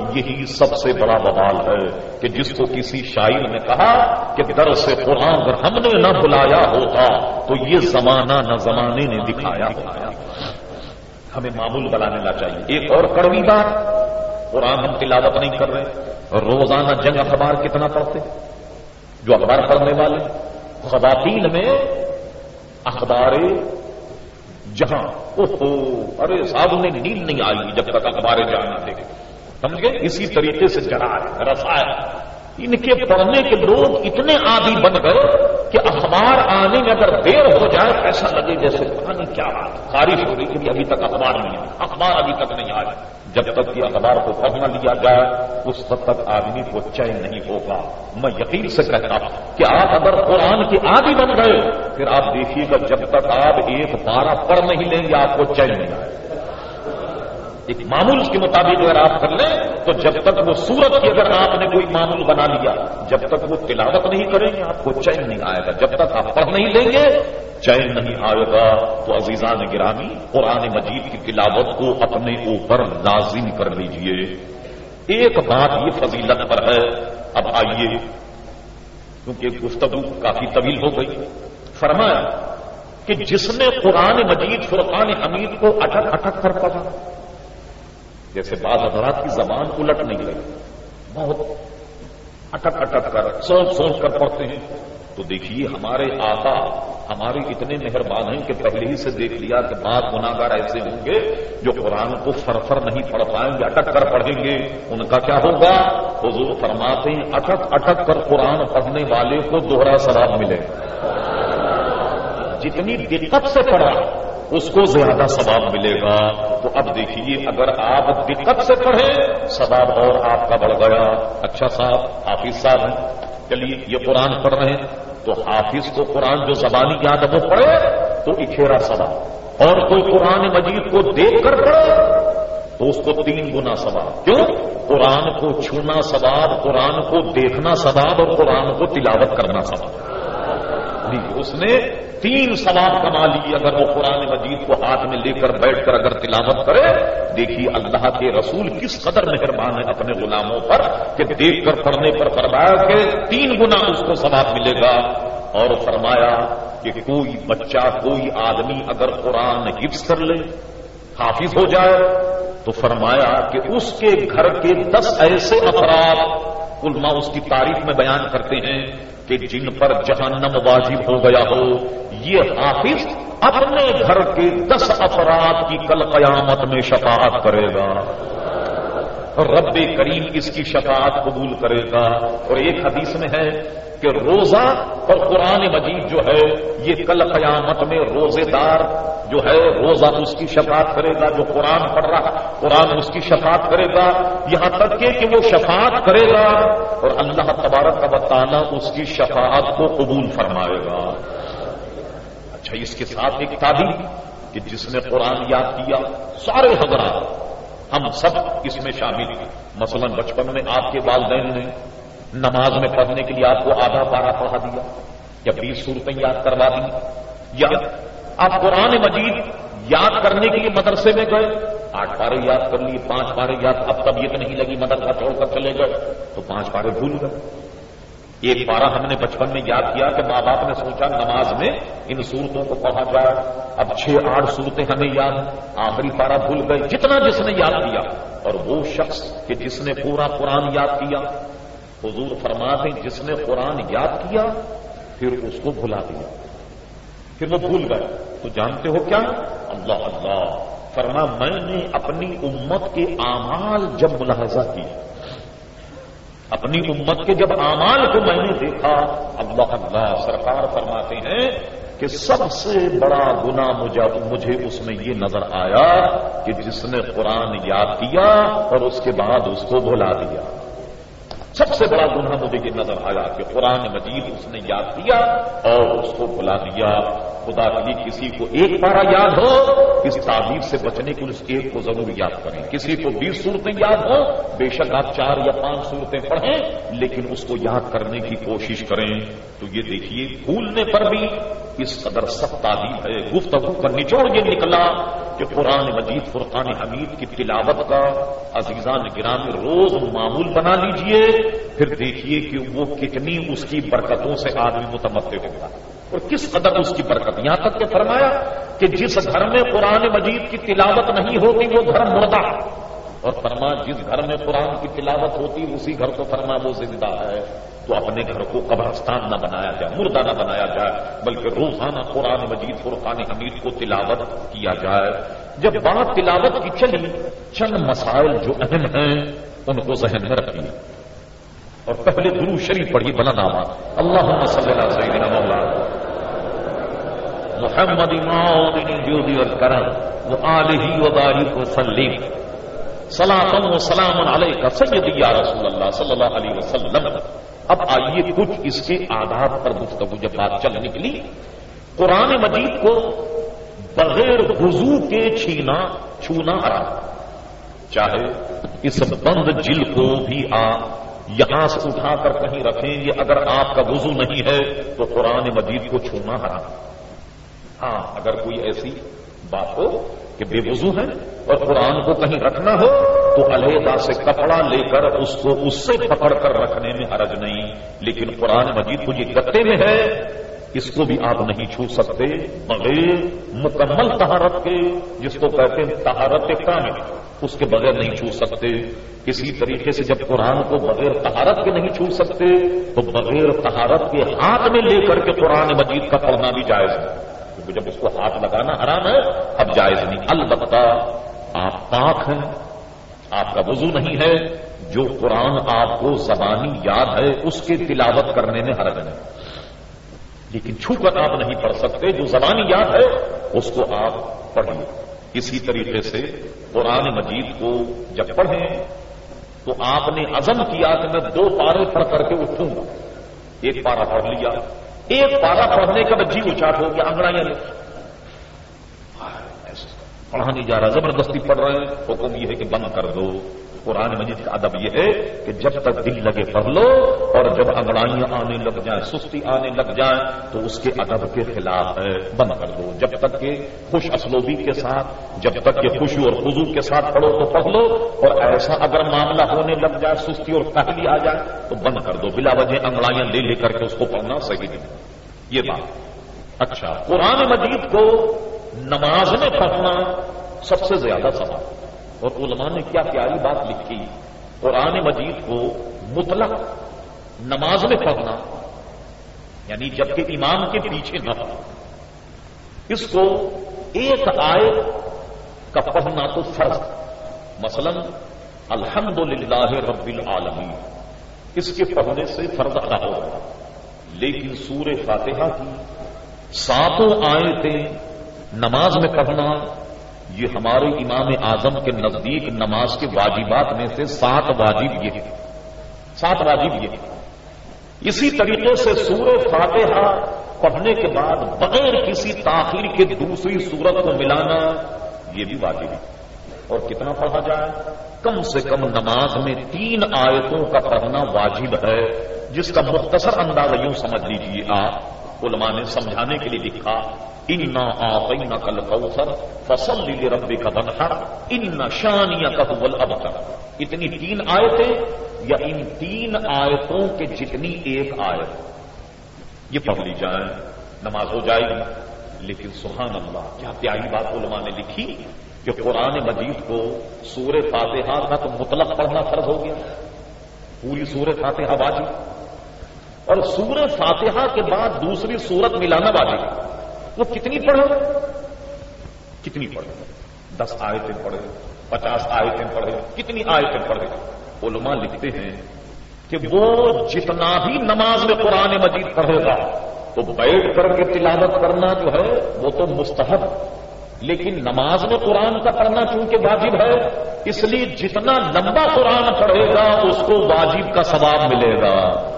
Speaker 1: یہی سب سے بڑا وبال ہے کہ جس کو کسی شاعر نے کہا کہ درس قرآن اگر ہم نے نہ بلایا ہوتا تو یہ زمانہ نہ زمانے نے دکھایا ہوتا. ہمیں معمول بنانے نہ چاہیے. ایک اور کڑوی بات، قرآن ہم تلاوت نہیں کر رہے، روزانہ جنگ اخبار کتنا پڑھتے؟ جو اخبار پڑھنے والے خواتین میں اخبار جہاں اوہو ارے صاحب نے نیند نہیں آئی جب تک اخبار جہاں نہ دیکھے، سمجھ گئے؟ اسی طریقے سے جڑا رسایا ان کے پڑھنے کے لوگ اتنے عادی بن گئے کہ اخبار آنے میں اگر دیر ہو جائے ایسا لگے جیسے پتہ نہیں کیا بات خارج ہو رہی کہ ابھی تک اخبار نہیں آیا، اخبار ابھی تک نہیں آیا. جب تک کہ اخبار کو پڑھ نہ لیا جائے اس وقت تک آدمی کو چین نہیں ہوگا. میں یقین سے کہتا ہوں کہ آپ اگر قرآن کے عادی بن گئے پھر آپ دیکھیے گا جب تک آپ ایک پارہ پڑھ نہیں لیں گے آپ کو چین نہیں آئے. ایک معمول کے مطابق اگر آپ کر لیں تو جب تک وہ سورت کی اگر آپ نے کوئی معمول بنا لیا جب تک وہ تلاوت نہیں کریں گے آپ کو چین نہیں آئے گا. جب تک آپ پڑھ نہیں لیں گے چین نہیں آئے گا. تو عزیزان گرامی قرآن مجید کی تلاوت کو اپنے اوپر لازم کر لیجئے. ایک بات یہ فضیلت پر ہے. اب آئیے کیونکہ گفتگو کافی طویل ہو گئی، فرمایا کہ جس نے قرآن مجید فرقان حمید کو اٹک اٹک کر پڑھا، جیسے بعض حضرات کی زبان الٹ نہیں رہی، بہت اٹک اٹک کر سوچ سوچ کر پڑھتے ہیں، تو دیکھیے ہمارے آقا ہمارے اتنے مہربان ہیں کہ پہلے ہی سے دیکھ لیا کہ بعض گناہگار ایسے ہوں گے جو قرآن کو فرفر نہیں پڑھ پائیں گے، اٹک کر پڑھیں گے. ان کا کیا ہوگا؟ حضور فرماتے ہیں اٹک اٹک کر قرآن پڑھنے والے کو دوہرا ثواب ملے. جتنی دقت سے پڑھا اس کو زیادہ ثواب ملے گا. تو اب دیکھیے اگر آپ دقت سے پڑھیں ثواب اور آپ کا بڑھ گیا. اچھا صاحب حافظ صاحب ہیں، چلیے یہ قرآن پڑھ رہے ہیں تو حافظ کو قرآن جو زبانی یاد ہے وہ پڑھے تو اکھیرا ثواب، اور کوئی قرآن مجید کو دیکھ کر پڑھے تو اس کو تین گنا ثواب. کیوں؟ قرآن کو چھونا ثواب، قرآن کو دیکھنا ثواب، اور قرآن کو تلاوت کرنا ثواب. اس نے تین ثواب کما لی اگر وہ قرآن مجید کو ہاتھ میں لے کر بیٹھ کر اگر تلاوت کرے. دیکھیے اللہ کے رسول کس قدر مہربان ہے اپنے غلاموں پر کہ دیکھ کر پڑھنے پر فرمایا کہ تین گنا اس کو ثواب ملے گا. اور فرمایا کہ کوئی بچہ کوئی آدمی اگر قرآن حفظ کر لے حافظ ہو جائے تو فرمایا کہ اس کے گھر کے دس ایسے افراد علماء اس کی تعریف میں بیان کرتے ہیں کہ جن پر جہنم واجب ہو گیا ہو یہ حافظ اپنے گھر کے دس افراد کی کل قیامت میں شفاعت کرے گا. رب کریم اس کی شفاعت قبول کرے گا. اور ایک حدیث میں ہے کہ روزہ اور قرآن مجید جو ہے یہ کل قیامت میں روزے دار جو ہے روزہ اس کی شفاعت کرے گا، جو قرآن پڑھ رہا قرآن اس کی شفاعت کرے گا، یہاں تک کہ وہ شفاعت کرے گا اور اللہ تبارک و تعالی اس کی شفاعت کو قبول فرمائے گا. اچھا اس کے ساتھ ایک تعبیر کہ جس نے قرآن یاد کیا، سارے حضرات ہم سب اس میں شامل ہیں. مثلا بچپن میں آپ کے والدین نے نماز میں پڑھنے کے لیے آپ کو آدھا پارہ پڑھا دیا یا بیس صورتیں یاد کروا دی، یا آپ قرآن مجید یاد کرنے کے لیے مدرسے میں گئے، آٹھ پارے یاد کر لیے، پانچ پارے یاد، اب طبیعت نہیں لگی مدرسہ چھوڑ کر چلے گئے تو پانچ پارے بھول گئے. ایک پارہ ہم نے بچپن میں یاد کیا کہ ماں باپ نے سوچا نماز میں ان صورتوں کو پڑھا جائے، اب چھ آٹھ صورتیں ہمیں یاد، آخری پارہ بھول گئے. جتنا جس نے یاد کیا، اور وہ شخص کہ جس نے پورا قرآن یاد کیا، حضور فرماتے ہیں جس نے قرآن یاد کیا پھر اس کو بھلا دیا، پھر وہ بھول گئے تو جانتے ہو کیا؟ اللہ اللہ فرما میں نے اپنی امت کے اعمال جب ملاحظہ کیا، اپنی امت کے جب اعمال کو میں نے دیکھا، اللہ اللہ سرکار فرماتے ہیں کہ سب سے بڑا گناہ مجھے اس میں یہ نظر آیا کہ جس نے قرآن یاد کیا اور اس کے بعد اس کو بھلا دیا. سب سے بڑا گناہ مجھے یہ نظر آیا کہ قرآن مجید اس نے یاد کیا اور اس کو بھلا دیا. خدا کے لیے کسی کو ایک پارہ یاد ہو، اس تعبیر سے بچنے کے لیے اس ایک کو ضرور یاد کریں. کسی کو بیس صورتیں یاد ہو، بے شک آپ چار یا پانچ صورتیں پڑھیں لیکن اس کو یاد کرنے کی کوشش کریں. تو یہ دیکھیے بھولنے پر بھی اس قدر سخت تعلیم ہے. گفتگو کا نچوڑ یہ نکلا کہ قرآن مجید فرقان حمید کی تلاوت کا عزیزان گرامی روز معمول بنا لیجئے، پھر دیکھیے کہ وہ کتنی اس کی برکتوں سے آدمی متمتع ہوگا اور کس قدر اس کی برکت. یہاں تک کہ فرمایا کہ جس گھر میں قرآن مجید کی تلاوت نہیں ہوتی وہ گھر مردہ، اور فرما جس گھر میں قرآن کی تلاوت ہوتی اسی گھر کو فرما وہ زندہ ہے. تو اپنے گھر کو قبرستان نہ بنایا جائے، مردہ نہ بنایا جائے، بلکہ روزانہ قرآن مجید فرقان حمید کو تلاوت کیا جائے. جب بات تلاوت کی چلی، چند مسائل جو اہم ہیں ان کو ذہن میں رکھیے اور پہلے درود شریف پڑھی بلند آواز. اللہم صلی علی سیدنا مولانا محمد معاون الجود والکرم وآلہ وبارک وسلم صلاۃ و سلام علیک سیدی یا رسول اللہ صلی اللہ علیہ وسلم. اب آئیے کچھ اس کے آداب پر گفتگو. جب بات چل نکلی قرآن مجید کو بغیر وضو کے چھینا چھونا حرام، چاہے اس بند جل کو بھی آپ یہاں سے اٹھا کر کہیں رکھیں گے، اگر آپ کا وضو نہیں ہے تو قرآن مجید کو چھونا حرام. ہاں اگر کوئی ایسی بات ہو کہ بے وضو ہے اور قرآن کو کہیں رکھنا ہو تو علیحدہ سے کپڑا لے کر اس کو اس سے پکڑ کر رکھنے میں حرج نہیں. لیکن قرآن مجید کو یہ گتے میں ہے، اس کو بھی آپ نہیں چھو سکتے بغیر مکمل طہارت کے، جس کو کہتے ہیں طہارت کامل، اس کے بغیر نہیں چھو سکتے. اسی طریقے سے جب قرآن کو بغیر طہارت کے نہیں چھو سکتے تو بغیر طہارت کے ہاتھ میں لے کر کے قرآن مجید کا پڑھنا بھی جائز ہے، کیونکہ جب اس کو ہاتھ لگانا حرام ہے اب جائز نہیں. البتہ آپ پاک ہیں، آپ کا وضو نہیں ہے، جو قرآن آپ کو زبانی یاد ہے اس کی تلاوت کرنے میں حرج نہیں، لیکن چھو کر آپ نہیں پڑھ سکتے. جو زبانی یاد ہے اس کو آپ پڑھیے. اسی طریقے سے قرآن مجید کو جب پڑھیں تو آپ نے عزم کیا کہ میں دو پارے پڑھ کر کے اٹھوں گا. ایک پارا پڑھ لیا، ایک پارا پڑھنے کا جی اچاٹ ہو گیا، انگڑائیاں پڑھا نہیں جا رہا، زبردستی پڑھ رہے ہیں، حکم یہ ہے کہ بند کر دو. قرآن مجید کا ادب یہ ہے کہ جب تک دل لگے پڑھ لو، اور جب انگڑائیاں آنے لگ جائیں، سستی آنے لگ جائیں تو اس کے ادب کے خلاف ہے، بند کر دو. جب تک کہ خوش اسلوبی کے ساتھ، جب تک کہ خوشی اور خضوع کے ساتھ پڑھو تو پڑھ لو، اور ایسا اگر معاملہ ہونے لگ جائے، سستی اور کاہلی آ جائے تو بند کر دو. بلا وجہ انگڑائیاں لے لے کر کے اس کو پڑھنا صحیح نہیں. یہ بات. اچھا، قرآن مجید کو نماز میں پڑھنا سب سے زیادہ ثواب. اور علماء نے کیا پیاری بات لکھی، قرآن مجید کو مطلق نماز میں پڑھنا، یعنی جبکہ امام کے پیچھے نہ ہو، اس کو ایک آیت کا پڑھنا تو فرض. مثلا الحمدللہ رب العالمین، اس کے پڑھنے سے فرض ادا ہوگا. لیکن سورہ فاتحہ کی ساتوں آیتیں نماز میں پڑھنا، یہ ہمارے امام اعظم کے نزدیک نماز کے واجبات میں سے سات واجب یہ ہے، سات واجب یہ ہے. اسی طریقے سے سورہ فاتحہ پڑھنے کے بعد بغیر کسی تاخیر کے دوسری سورت کو ملانا یہ بھی واجب ہے. اور کتنا پڑھا جائے؟ کم سے کم نماز میں تین آیتوں کا پڑھنا واجب ہے، جس کا مختصر انداز یوں سمجھ لیجیے آپ. علماء نے سمجھانے کے لیے لکھا انا اعطیناک الکوثر فصل لربک وانحر ان شانئک هو الابتر. اتنی تین آیتیں یا ان تین آیتوں کے جتنی ایک آیت یہ پڑھ لی جائے نماز ہو جائے گی. لیکن سبحان اللہ کیا پیاری بات علماء نے لکھی کہ قرآن مجید کو سورہ فاتحہ کا تو مطلق پڑھنا فرض ہو گیا، پوری سورہ فاتحہ واجب، اور سورہ فاتحہ کے بعد دوسری سورت ملانا واجب. وہ کتنی پڑھے؟ کتنی پڑھے؟ دس آیتیں پڑھے، پچاس آیتیں پڑھے، کتنی آیتیں پڑھے؟ علماء لکھتے ہیں کہ وہ جتنا بھی نماز میں قرآن مجید پڑھے گا تو بیٹھ کر کے تلاوت کرنا جو ہے وہ تو مستحب، لیکن نماز میں قرآن کا پڑھنا چونکہ واجب ہے، اس لیے جتنا لمبا قرآن پڑھے گا اس کو واجب کا ثواب ملے گا.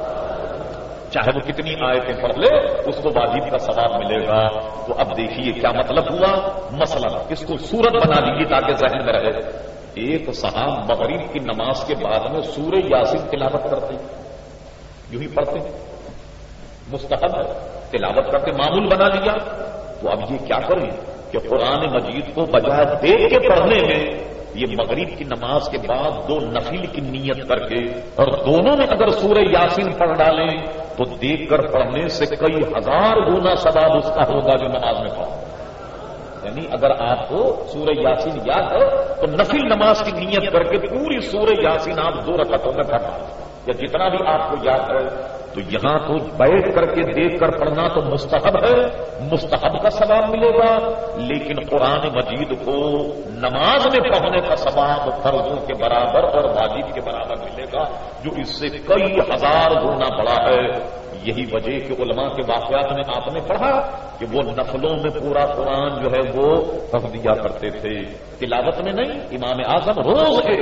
Speaker 1: چاہے وہ کتنی آیتیں پڑھ لے اس کو واجب کا ثواب ملے گا. تو اب دیکھیے کیا مطلب ہوا. مثلا اس کو سورت بنا لیجیے تاکہ ذہن میں رہے. ایک صحاب مغرب کی نماز کے بعد میں سورہ یاسین تلاوت کرتے ہیں، یوں ہی پڑھتے ہیں، مستحب ہے، تلاوت کرتے معمول بنا لیا. تو اب یہ کیا کریں، کہ قرآن مجید کو بجائے دیکھ کے پڑھنے میں یہ مغرب کی نماز کے بعد دو نفل کی نیت کر کے اور دونوں میں اگر سورہ یاسین پڑھ ڈالیں تو دیکھ کر پڑھنے سے کئی ہزار گنا ثواب اس کا ہوگا جو نماز میں پڑھا. یعنی اگر آپ کو سورہ یاسین یاد ہے تو نفل نماز کی نیت کر کے پوری سورہ یاسین آپ دو رکعتوں میں پڑھ ڈالیں یا جتنا بھی آپ کو یاد ہے. تو یہاں تو بیٹھ کر کے دیکھ کر پڑھنا تو مستحب ہے, مستحب کا ثواب ملے گا, لیکن قرآن مجید کو نماز میں پڑھنے کا ثواب فرضوں کے برابر اور واجب کے برابر ملے گا جو اس سے کئی ہزار گنا بڑا ہے. یہی وجہ کہ علماء کے واقعات میں آپ نے پڑھا کہ وہ نفلوں میں پورا قرآن جو ہے وہ پڑھ دیا کرتے تھے, تلاوت میں نہیں. امام اعظم روز کے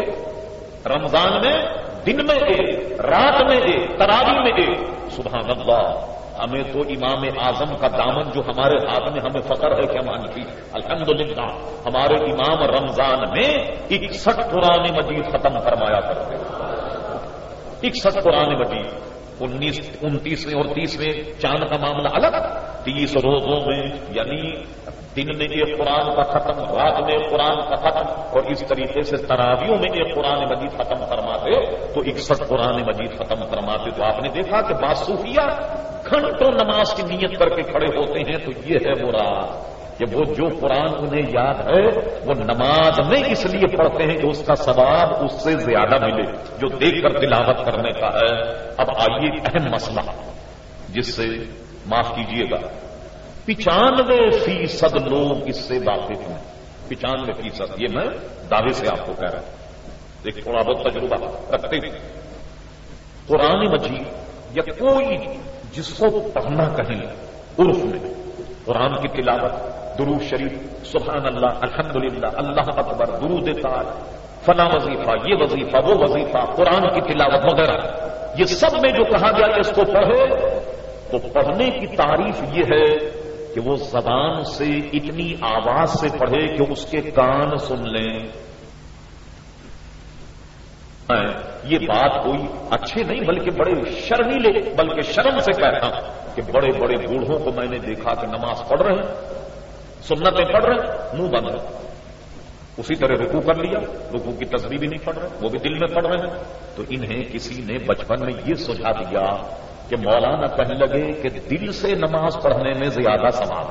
Speaker 1: رمضان میں دن میں ایک, رات میں ایک, تراویح میں ایک. سبحان اللہ, ہمیں تو امام اعظم کا دامن جو ہمارے ہاتھ میں ہمیں فخر ہے کہ ہم انفی الحمدللہ ہمارے امام رمضان میں اکسٹھ قرآن مجید ختم فرمایا کرتے ہیں. اکسٹھ قرآن مجید, انیس انتیسویں اور تیسویں چاند کا معاملہ الگ, تیس روزوں میں یعنی دن میں ایک قرآن کا ختم, رات میں ایک قرآن کا ختم, اور اس طریقے سے تراویحوں میں ایک قرآن مجید ختم فرماتے تو اکسٹھ قرآن مجید ختم فرماتے. تو آپ نے دیکھا کہ بعض صوفیہ گھنٹوں نماز کی نیت کر کے کھڑے ہوتے ہیں. تو یہ ہے مراد کہ وہ جو قرآن انہیں یاد ہے وہ نماز میں اس لیے پڑھتے ہیں کہ اس کا ثواب اس سے زیادہ ملے جو دیکھ کر تلاوت کرنے کا ہے. اب آئیے اہم مسئلہ جس سے معاف کیجیے گا پچانوے فیصد لوگ اس سے واقف ہیں. پچانوے فیصد یہ میں دعوے سے آپ کو کہہ رہا ہوں, ایک تھوڑا بہت تجربہ رکھتے ہیں. قرآن مجید یا کوئی جس کو پڑھنا کہیں عرف میں قرآن کی تلاوت, درود شریف, سبحان اللہ, الحمدللہ, اللہ اکبر, درود تاج, فلاں وظیفہ, یہ وظیفہ, وہ وظیفہ, قرآن کی تلاوت وغیرہ, یہ سب میں جو کہا گیا کہ اس کو پڑھے تو پڑھنے کی تعریف یہ ہے کہ وہ زبان سے اتنی آواز سے پڑھے کہ اس کے کان سن لیں. یہ بات کوئی اچھے نہیں بلکہ بڑے شرمیلے بلکہ شرم سے کہتا ہوں کہ بڑے بڑے بوڑھوں کو میں نے دیکھا کہ نماز پڑھ رہے ہیں, سنتیں پڑھ رہے ہیں, منہ بند ہے, اسی طرح رکوع کر لیا, رکوع کی تسبیح بھی نہیں پڑھ رہے, وہ بھی دل میں پڑھ رہے ہیں. تو انہیں کسی نے بچپن میں یہ سجھا دیا کہ مولانا کہنے لگے کہ دل سے نماز پڑھنے میں زیادہ ثواب.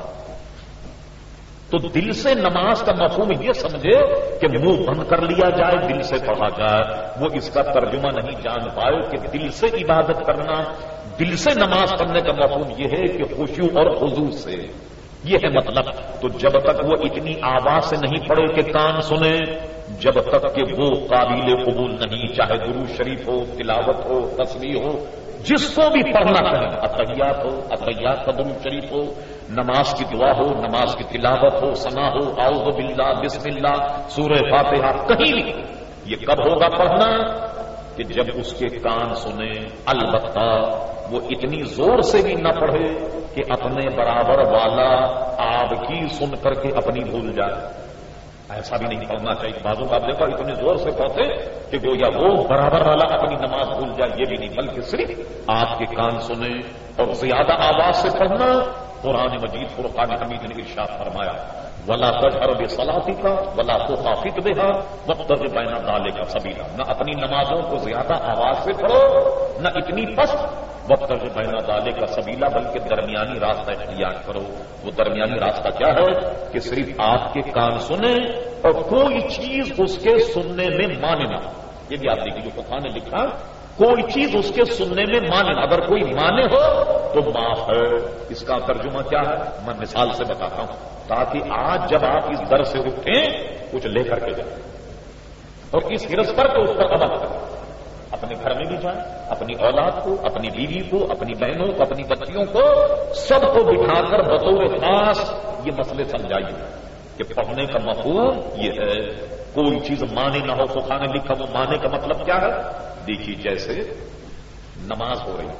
Speaker 1: تو دل سے نماز کا مفہوم یہ سمجھے کہ منہ بند کر لیا جائے, دل سے پڑھا جائے. وہ اس کا ترجمہ نہیں جان پائے کہ دل سے عبادت کرنا, دل سے نماز پڑھنے کا مفہوم یہ ہے کہ خشوع اور خضوع سے, یہ ہے مطلب. تو جب تک وہ اتنی آواز سے نہیں پڑھے کہ کان سنے, جب تک کہ وہ قابل قبول نہیں, چاہے درود شریف ہو, تلاوت ہو, تسبیح ہو, جس کو بھی پڑھنا چاہے, اتحیات ہو, اتحیات کا درود شریف ہو, نماز کی دعا ہو, نماز کی تلاوت ہو, ثنا ہو, اعوذ باللہ, بسم اللہ, سورہ فاتحہ, کہیں بھی. یہ کب ہوگا پڑھنا کہ جب اس کے کان سنے. البتہ وہ اتنی زور سے بھی نہ پڑھے کہ اپنے برابر والا آپ کی سن کر کے اپنی بھول جائے. ایسا بھی نہیں پڑھنا چاہیے. بعضوں کا آپ دیکھا اتنے زور سے پڑھتے کہ گویا وہ برابر والا اپنی نماز بھول جائے, یہ بھی نہیں, بلکہ صرف آپ کے کان سنے اور زیادہ آواز سے پڑھنا. قرآن مجید فرقان حمید نے ارشاد فرمایا ولا تجہر بصلاتک ولا تخافت بها وابتغ بین ذلک سبیلا. نہ اپنی نمازوں کو زیادہ آواز سے پڑھو نہ اتنی پست, وابتغ بین ذلک سبیلا, بلکہ درمیانی راستہ اختیار کرو. وہ درمیانی راستہ کیا ہے کہ صرف آپ کے کان سنیں اور کوئی چیز اس کے سننے میں مانے نہ. یہ بھی آپ دیکھیے جو فقہ نے لکھا, کوئی چیز اس کے سننے میں مانے, اگر کوئی مانے ہو تو معاف ہے. اس کا ترجمہ کیا ہے میں مثال سے بتاتا ہوں تاکہ آج جب آپ اس در سے اٹھیں کچھ لے کر کے جائیں اور اس حرص پر تو اس پر عمل کریں. اپنے گھر میں بھی جائیں, اپنی اولاد کو, اپنی بیوی کو, اپنی بہنوں کو, اپنی بچیوں کو, سب کو بٹھا کر بطور خاص یہ مسئلے سمجھائیے کہ پڑھنے کا مفہوم یہ ہے کوئی چیز مانے نہ ہو. فقہ نے لکھا وہ مانے کا مطلب کیا ہے. دیکھیے جیسے نماز ہو رہی,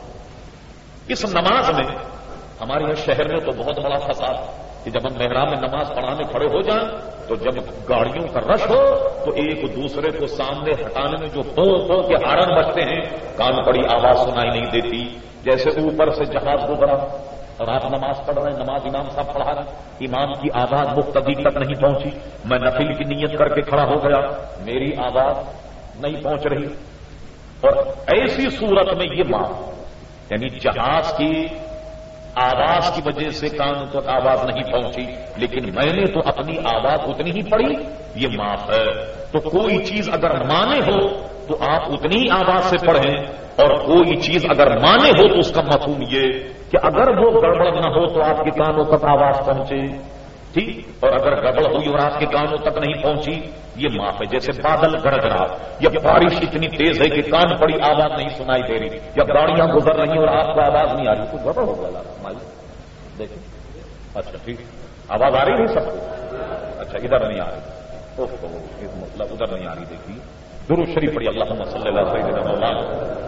Speaker 1: اس نماز میں ہمارے یہاں شہر میں تو بہت بڑا فساد کہ جب ہم محراب میں نماز پڑھانے کھڑے ہو جائیں تو جب گاڑیوں کا رش ہو تو ایک دوسرے کو سامنے ہٹانے میں جو ہو ہو کے ہارن بجتے ہیں, کان پڑی آواز سنائی نہیں دیتی, جیسے اوپر سے جہاز گزرا اور آپ نماز پڑھ رہے ہیں، نماز امام صاحب پڑھا رہے ہیں، امام کی آواز مقتدی تک نہیں پہنچی، میں نفل کی نیت کر کے کھڑا ہو گیا، میری آواز نہیں پہنچ رہی، اور ایسی صورت میں یہ معاف، یعنی جہاز کی آواز کی وجہ سے کان تک آواز نہیں پہنچی لیکن میں نے تو اپنی آواز اتنی ہی پڑھی، یہ معاف ہے۔ تو کوئی چیز اگر مانے ہو تو آپ اتنی ہی آواز سے پڑھیں، اور کوئی چیز اگر مانے ہو تو اس کا مفہوم یہ کہ اگر وہ گڑبڑ نہ ہو تو آپ کے کانوں تک آواز پہنچے، ٹھیک، اور اگر گڑبڑ ہوئی اور آپ کے کانوں تک نہیں پہنچی یہ معاف ہے۔ جیسے بادل گرج رہا یا بارش اتنی تیز ہے کہ کان پڑی آواز نہیں سنائی دے رہی، یا گاڑیاں گزر رہی اور آپ کو آواز نہیں آ رہی، تو گڑبڑ ہو گیا ہماری، دیکھیں، اچھا ٹھیک، آواز آ رہی نہیں سب کو، اچھا ادھر نہیں آ رہی، مطلب ادھر نہیں آ رہی، دیکھیے درود شریف پڑھی، اللہم صلی اللہ سیدنا مولانا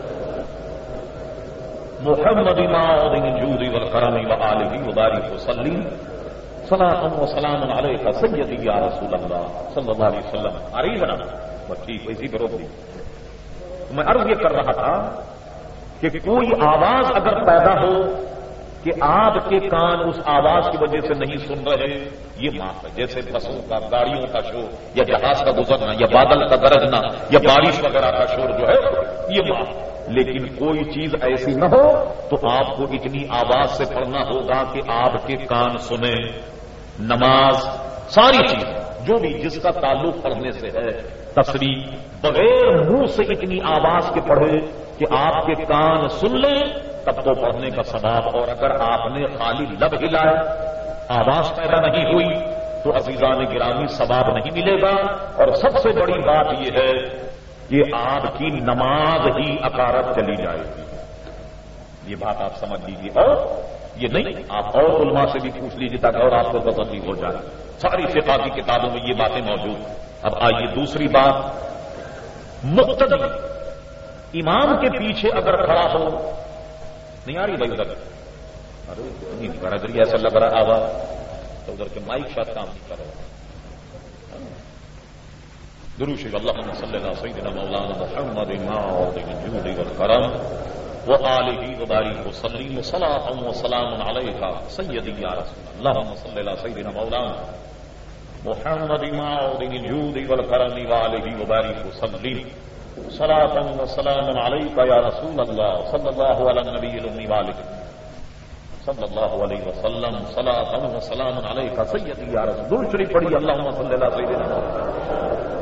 Speaker 1: محمد معاذ الجود والکرم وآلہ وبارک وسلم صلاۃ و سلام علیک سیدی یا رسول اللہ صلی اللہ علیہ وسلم۔ آ رہی ہے نا؟ بس ٹھیک، اسی پہ روک دی۔ میں عرض یہ کر رہا تھا کہ کوئی آواز اگر پیدا ہو کہ آپ کے کان اس آواز کی وجہ سے نہیں سن رہے، یہ معاف ہے۔ جیسے بسوں کا، گاڑیوں کا شور، یا جہاز کا گزرنا، یا بادل کا گرجنا، یا بارش وغیرہ کا شور جو ہے یہ معاف۔ لیکن کوئی چیز ایسی نہ ہو تو آپ کو اتنی آواز سے پڑھنا ہوگا کہ آپ کے کان سنیں۔ نماز، ساری چیز جو بھی جس کا تعلق پڑھنے سے ہے، تصریح بغیر منہ سے اتنی آواز کے پڑھے کہ آپ کے کان سن لیں، تب تو پڑھنے کا ثواب۔ اور اگر آپ نے خالی لب ہلائے، آواز پیدا نہیں ہوئی، تو عزیزان گرامی ثواب نہیں ملے گا۔ اور سب سے بڑی بات یہ ہے کہ آپ کی نماز ہی اکارت چلی جائے گی، یہ بات آپ سمجھ لیجیے۔ اور یہ نہیں، آپ اور علماء سے بھی پوچھ لیجیے تاکہ اور آپ کو تسلی ہو جائے، ساری فقہ کی کتابوں میں یہ باتیں موجود۔ اب آئیے دوسری بات، مقتدی امام کے پیچھے اگر کھڑا ہو، نہیں آ رہی بھائی ادھر، ارے ایسا لگ رہا آواز تو ادھر کے مائک شاید کام نہیں کر رہا۔ درود شریف، اللہم صلی اللہ سیدنا مولانا محمد معاذ الجود والکرم وآلہ وبارک وسلم صلاۃ و سلام علیک سیدی یا رسول اللہ، اللہم صلی اللہ سیدنا مولانا محمد معاذ الجود والکرم وآلہ وبارک وسلم صلاۃ و سلام علیک یا رسول اللہ صلی اللہ علی النبی الامی وآلہ صلی اللہ علیہ وسلم صلاۃ و سلام علیک سیدی یا رسول۔ درود شریف پڑھی، اللہم صلی اللہ سیدنا مولانا